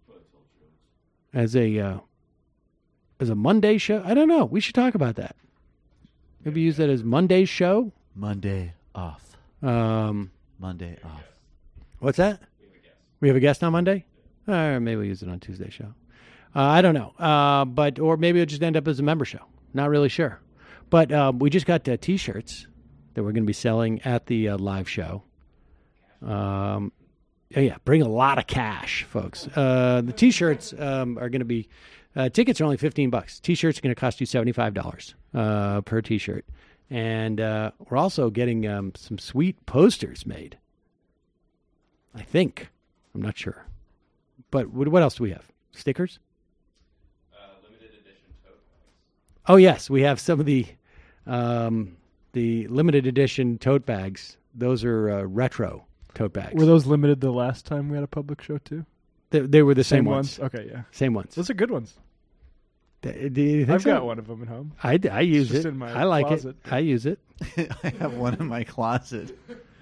as a, uh, as a Monday show. I don't know. We should talk about that. Maybe use that as Monday's show. Monday off. Um, Monday off. What's that? We have a guest on Monday? Or maybe we'll use it on Tuesday's show. Uh, I don't know. Uh, but or maybe it'll just end up as a member show. Not really sure. But uh, we just got uh, T-shirts that we're going to be selling at the uh, live show. Um, oh yeah, bring a lot of cash, folks. Uh, the T-shirts um, are going to be... Uh, tickets are only fifteen bucks. T-shirts are going to cost you seventy-five dollars uh, per T-shirt. And uh, we're also getting um, some sweet posters made. I think. I'm not sure. But what, what else do we have? Stickers? Uh, limited edition tote bags. Oh, yes. We have some of the um, the limited edition tote bags. Those are uh, retro tote bags. Were those limited the last time we had a public show, too? They, they were the same, Same ones. ones? Okay, yeah. Same ones. Those are good ones. D- do you think I've so? got one of them at home. I, I use It's just it. in my I like closet. it. I use it. I have one in my closet.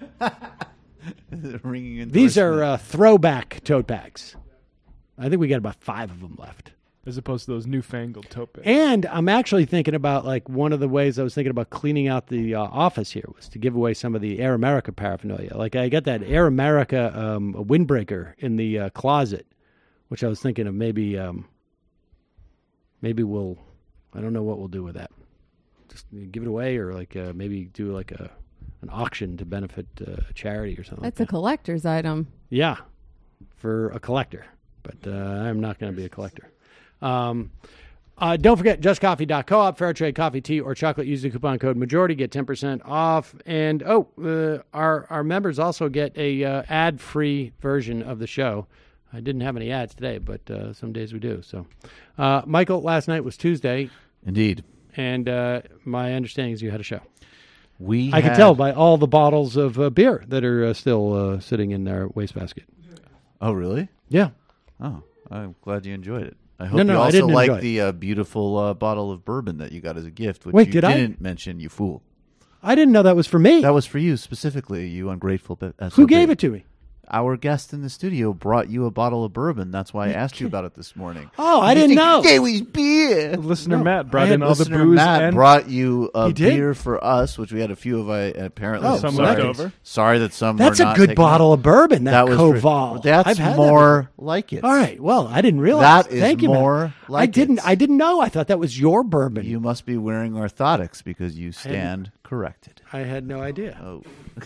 Ringing These are endorsement. uh, throwback tote bags. I think we got about five of them left. As opposed to those newfangled tote bags. And I'm actually thinking about, like, one of the ways I was thinking about cleaning out the uh, office here was to give away some of the Air America paraphernalia. Like, I got that Air America um, windbreaker in the uh, closet, which I was thinking of maybe, um, maybe we'll, I don't know what we'll do with that. Just give it away, or like uh, maybe do like a an auction to benefit uh, a charity or something. That's like a collector's item. Yeah, for a collector. But uh, I'm not going to be a collector. Um, uh, don't forget, just coffee dot coop, fair trade coffee, tea, or chocolate. Use the coupon code majority, get ten percent off. And, oh, uh, our, our members also get a uh, ad-free version of the show. I didn't have any ads today, but uh, some days we do. So, uh, Michael, last night was Tuesday. Indeed. And uh, my understanding is you had a show. We I had... can tell by all the bottles of uh, beer that are uh, still uh, sitting in their wastebasket. Oh, really? Yeah. Oh, I'm glad you enjoyed it. I hope No, no, you I also didn't enjoy like it. the uh, beautiful uh, bottle of bourbon that you got as a gift, which Wait, you did I? didn't mention, you fool. I didn't know that was for me. That was for you specifically, you ungrateful bit. Who gave it to me? Our guest in the studio brought you a bottle of bourbon. That's why I asked you about it this morning. Oh, I didn't know. There was beer. Listener No, Matt I brought had in all the Listener booze Matt and brought you a He did? beer for us, which we had a few of. I apparently Oh, some sorry. left over. Sorry that some. That's were a not good taken bottle up. of bourbon, that, was Koval. That's I've had that more before. like it. All right. Well, I didn't realize. That is Thank you, more Matt. like I didn't. it. I didn't know. I thought that was your bourbon. You must be wearing orthotics because you stand corrected. I had no idea. Oh.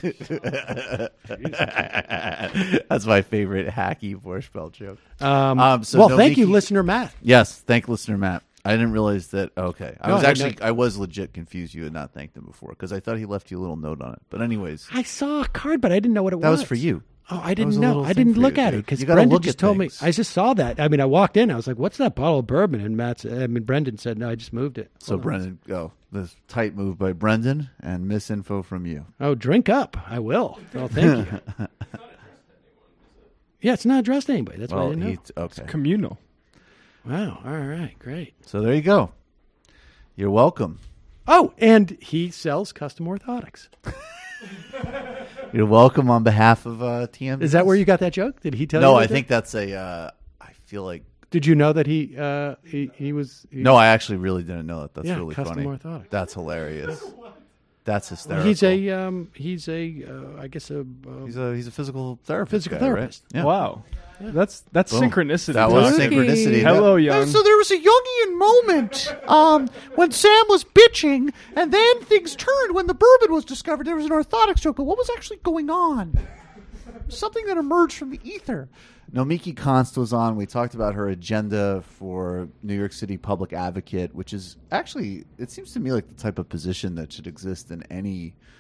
That's my favorite hacky Vorspel joke. Um, Um, so well, no thank you, Mickey- listener Matt. Yes, thank listener Matt. I didn't realize that. Okay, I No, was I actually know. I was legit confused. You had not thanked him before because I thought he left you a little note on it. But anyways, I saw a card, but I didn't know what it that was. was for you. Oh, I That didn't was a know. little I thing didn't for look you, at it dude. because You gotta Brendan look just at told me. things. I just saw that. I mean, I walked in. I was like, "What's that bottle of bourbon?" And Matt's. I mean, Brendan said, "No, I just moved it." So Brendan, go. This tight move by Brendan and misinfo from you. Oh, drink up. I will. Oh, thank you. Yeah, it's not addressed to anybody. That's why I Well, didn't know. he, okay. communal. Wow. All right. Great. So there you go. You're welcome. Oh, and he sells custom orthotics. You're welcome on behalf of uh, T M. Is that where you got that joke? Did he tell you? No, that I joke? think that's a. Uh, I feel like. Did you know that he uh, he he was? He, No, I actually really didn't know that. That's Yeah, really custom funny. orthotics. That's hilarious. That's hysterical. He's a um, he's a uh, I guess a uh, he's a he's a physical therapist. Physical guy, therapist. Right? Yeah. Wow. That's that's Boom. synchronicity. That was Spooky. synchronicity. Hello, That- young. So there was a Jungian moment um, when Sam was bitching, and then things turned when the bourbon was discovered. There was an orthotics joke, but what was actually going on? Something that emerged from the ether. Nomiki Konst was on. We talked about her agenda for New York City Public Advocate, which is actually, it seems to me like the type of position that should exist in any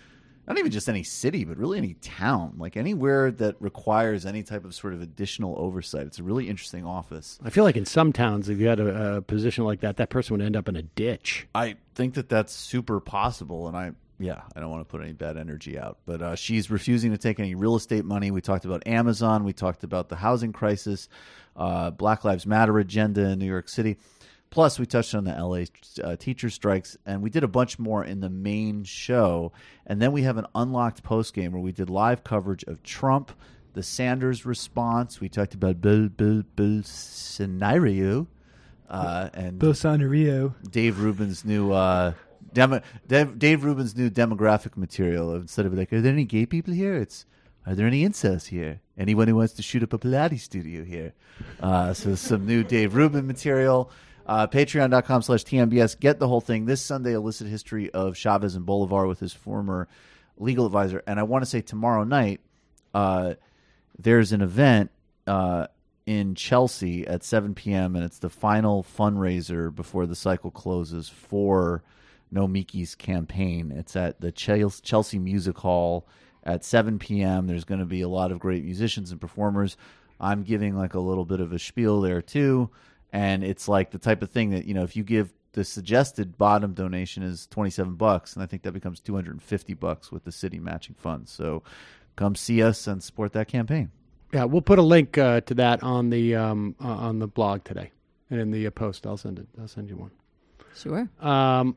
not even just any city, but really any town, like anywhere that requires any type of sort of additional oversight. It's a really interesting office. I feel like in some towns, if you had a, a position like that, that person would end up in a ditch. I think that that's super possible, and I, yeah, I don't want to put any bad energy out. But uh, she's refusing to take any real estate money. We talked about Amazon. We talked about the housing crisis, uh, Black Lives Matter agenda in New York City. Plus, we touched on the L A uh, teacher strikes, and we did a bunch more in the main show. And then we have an unlocked postgame where we did live coverage of Trump, the Sanders response. We talked about Bill, Bill, Bolsonaro, uh, and Bolsonaro. Dave Rubin's new uh, demo, Dave, Dave Rubin's new demographic material. Instead of like, are there any gay people here? It's, are there any incels here? Anyone who wants to shoot up a Pilates studio here? Uh, so some new Dave Rubin material. Uh, Patreon.com slash TMBS. Get the whole thing. This Sunday, illicit history of Chavez and Bolivar with his former legal advisor. And I want to say tomorrow night, uh, there's an event uh, in Chelsea at seven p.m. and it's the final fundraiser before the cycle closes for No Mickey's campaign. It's at the Chelsea Music Hall at seven p.m. There's going to be a lot of great musicians and performers. I'm giving like a little bit of a spiel there too. And it's like the type of thing that, you know, if you give the suggested bottom donation is twenty-seven bucks, and I think that becomes two hundred fifty bucks with the city matching funds. So come see us and support that campaign. Yeah, we'll put a link uh, to that on the um, uh, on the blog today and in the uh, post. I'll send it. I'll send you one. Sure. Um,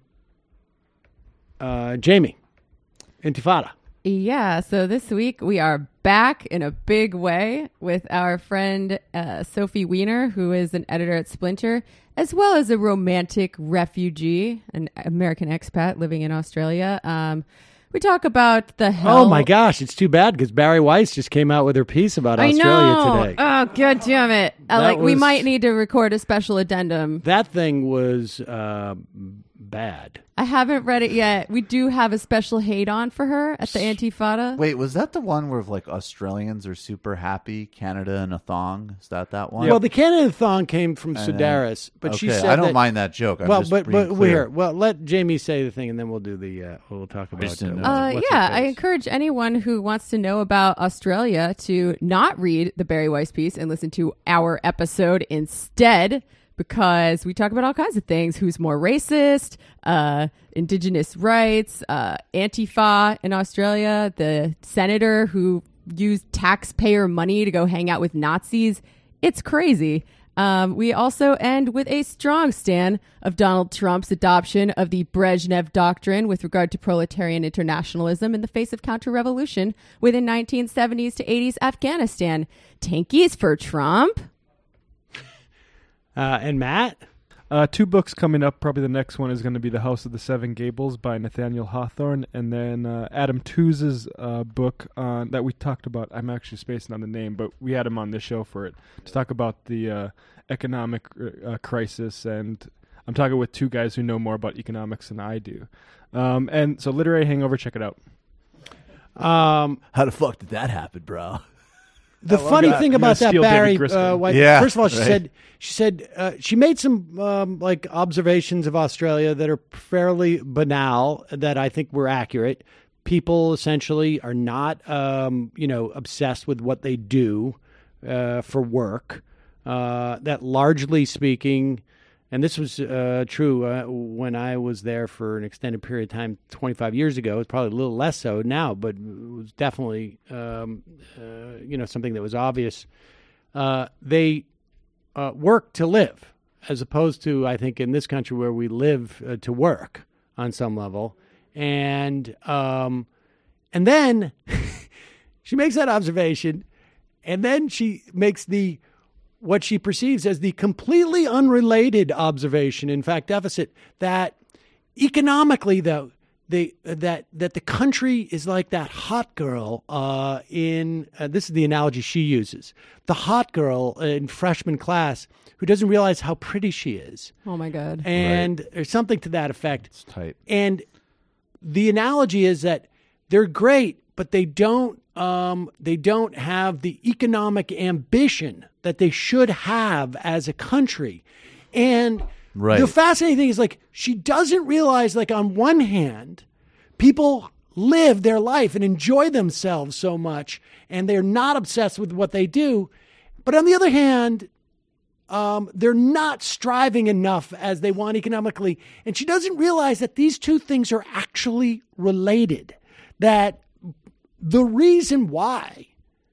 uh, Jamie, Intifada. Yeah, so this week we are back in a big way with our friend uh, Sophie Weiner, who is an editor at Splinter, as well as a romantic refugee, an American expat living in Australia. Um, we talk about the hell. Oh my gosh, it's too bad because Barry Weiss just came out with her piece about I Australia know. today. Oh, god damn it. Uh, like, was, we might need to record a special addendum. That thing was uh, bad. I haven't read it yet. We do have a special hate on for her at the Antifada. Wait, was that the one where like Australians are super happy, Canada in a thong? Is that that one? Well, the Canada thong came from And then- Sedaris, but okay, she said I don't that- mind that joke. I'm well, just but being but clear. here, well, let Jamie say the thing, and then we'll do the uh, we'll talk about. just didn't uh, know. Uh, what's yeah, her I face. encourage anyone who wants to know about Australia to not read the Barry Weiss piece and listen to our episode instead, because we talk about all kinds of things. Who's more racist, uh, indigenous rights, uh, Antifa in Australia, the senator who used taxpayer money to go hang out with Nazis. It's crazy. Um, we also end with a strong stand of Donald Trump's adoption of the Brezhnev Doctrine with regard to proletarian internationalism in the face of counter-revolution within nineteen seventies to eighties Afghanistan. Tankies for Trump. Uh, and Matt? Uh, two books coming up. Probably the next one is going to be The House of the Seven Gables by Nathaniel Hawthorne. And then uh, Adam Tooze's uh, book on, that we talked about. I'm actually spacing on the name, but we had him on the show for it to talk about the uh, economic uh, crisis. And I'm talking with two guys who know more about economics than I do. Um, and so Literary Hangover, check it out. Um, How the fuck did that happen, bro? The funny that. thing I'm gonna about that steal Barry David uh, Griscom. White, Yeah, first of all, she right. said she said uh, she made some um, like observations of Australia that are fairly banal that I think were accurate. People essentially are not, um, you know, obsessed with what they do uh, for work. Uh, that largely speaking, and this was uh, true uh, when I was there for an extended period of time twenty-five years ago. It's probably a little less so now, but it was definitely, um, uh, you know, something that was obvious. Uh, they uh, work to live, as opposed to, I think, in this country where we live uh, to work on some level. And um, and then she makes that observation, and then she makes the what she perceives as the completely unrelated observation, in fact, deficit, that economically, though, they, that that the country is like that hot girl uh, in, uh, this is the analogy she uses, the hot girl in freshman class who doesn't realize how pretty she is. Oh, my God. And right. There's something to that effect. It's tight. And the analogy is that they're great, but they don't um, they don't have the economic ambition that they should have as a country. And right. the fascinating thing is, like, she doesn't realize, like, on one hand, people live their life and enjoy themselves so much, and they're not obsessed with what they do. But on the other hand, um, they're not striving enough as they want economically. And she doesn't realize that these two things are actually related, that the reason why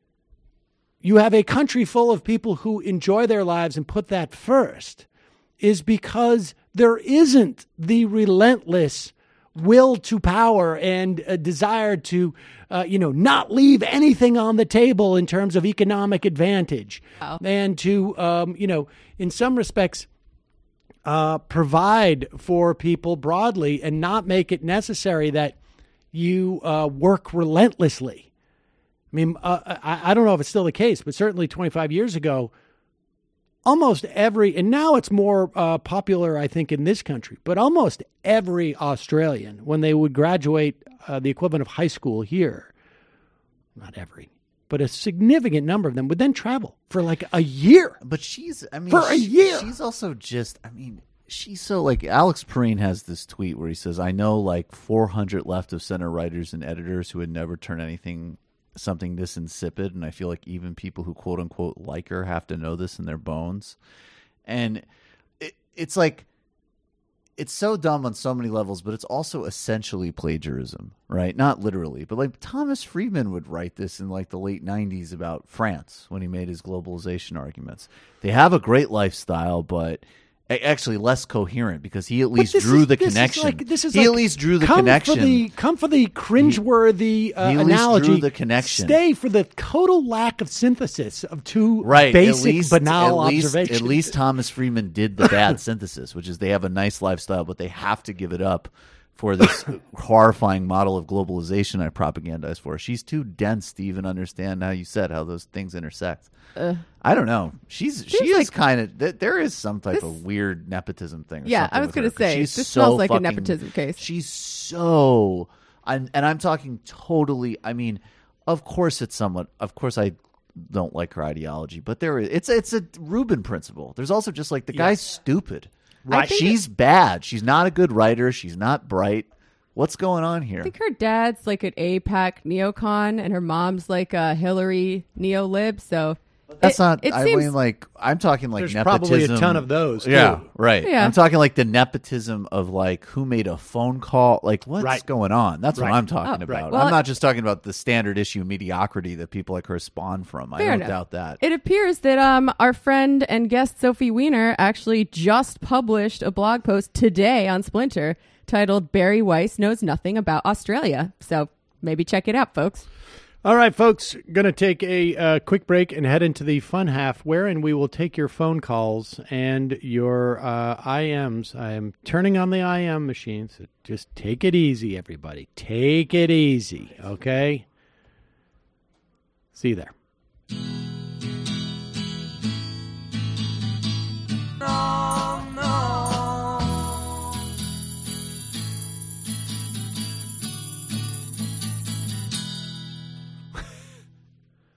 you have a country full of people who enjoy their lives and put that first is because there isn't the relentless will to power and a desire to, uh, you know, not leave anything on the table in terms of economic advantage. Wow. And to, um, you know, in some respects, uh, provide for people broadly and not make it necessary that you uh, work relentlessly. I mean, uh, I, I don't know if it's still the case, but certainly twenty-five years ago, almost every, and now it's more uh, popular, I think, in this country, but almost every Australian, when they would graduate uh, the equivalent of high school here, not every, but a significant number of them would then travel for like a year. But she's, I mean, for a she- year. She's also just, I mean, she's so like, Alex Perrine has this tweet where he says, I know like four hundred left of center writers and editors who would never turn anything something this insipid, and I feel like even people who quote unquote like her have to know this in their bones. And it, it's like, it's so dumb on so many levels, but it's also essentially plagiarism, right? Not literally, but like Thomas Friedman would write this in like the late nineties about France when he made his globalization arguments. They have a great lifestyle, but actually less coherent because he at least this drew is- the this is connection. like- this is he like, at least drew the come connection. For the, come for the cringeworthy uh, he at least analogy. drew the connection. Stay for the total lack of synthesis of two Right, basic, at least, banal at least, observations. At least Thomas Friedman did the bad synthesis, which is they have a nice lifestyle, but they have to give it up for this horrifying model of globalization I propagandize for. She's too dense to even understand how you said how those things intersect. Uh, I don't know. She's she Seems is like- kind of th- there is some type This- of weird nepotism thing. Or Yeah, something I was with gonna her, 'cause say, she's this so smells like a fucking- nepotism case. She's so, and, and I'm talking totally. I mean, of course it's somewhat. Of course I don't like her ideology, but there is. It's it's a Rubin principle. There's also just like the guy's stupid. Right. I think She's bad. She's not a good writer. She's not bright. What's going on here? I think her dad's like an AIPAC neocon, and her mom's like a Hillary neolib. So That's it- not. It I seems mean, like I'm talking like There's nepotism. probably a ton of those, too. Yeah, right. Yeah. I'm talking like the nepotism of like who made a phone call. Like what's Right. going on? That's Right. what I'm talking Oh, about. right. Well, I'm not just talking about the standard issue mediocrity that people like her spawn from. I Fair don't enough. doubt that. It appears that um, our friend and guest Sophie Weiner actually just published a blog post today on Splinter titled "Barry Weiss Knows Nothing About Australia." So maybe check it out, folks. All right, folks, going to take a uh, quick break and head into the fun half, wherein we will take your phone calls and your uh, I Ms. I am turning on the I M machine, so just take it easy, everybody. Take it easy, okay? See you there.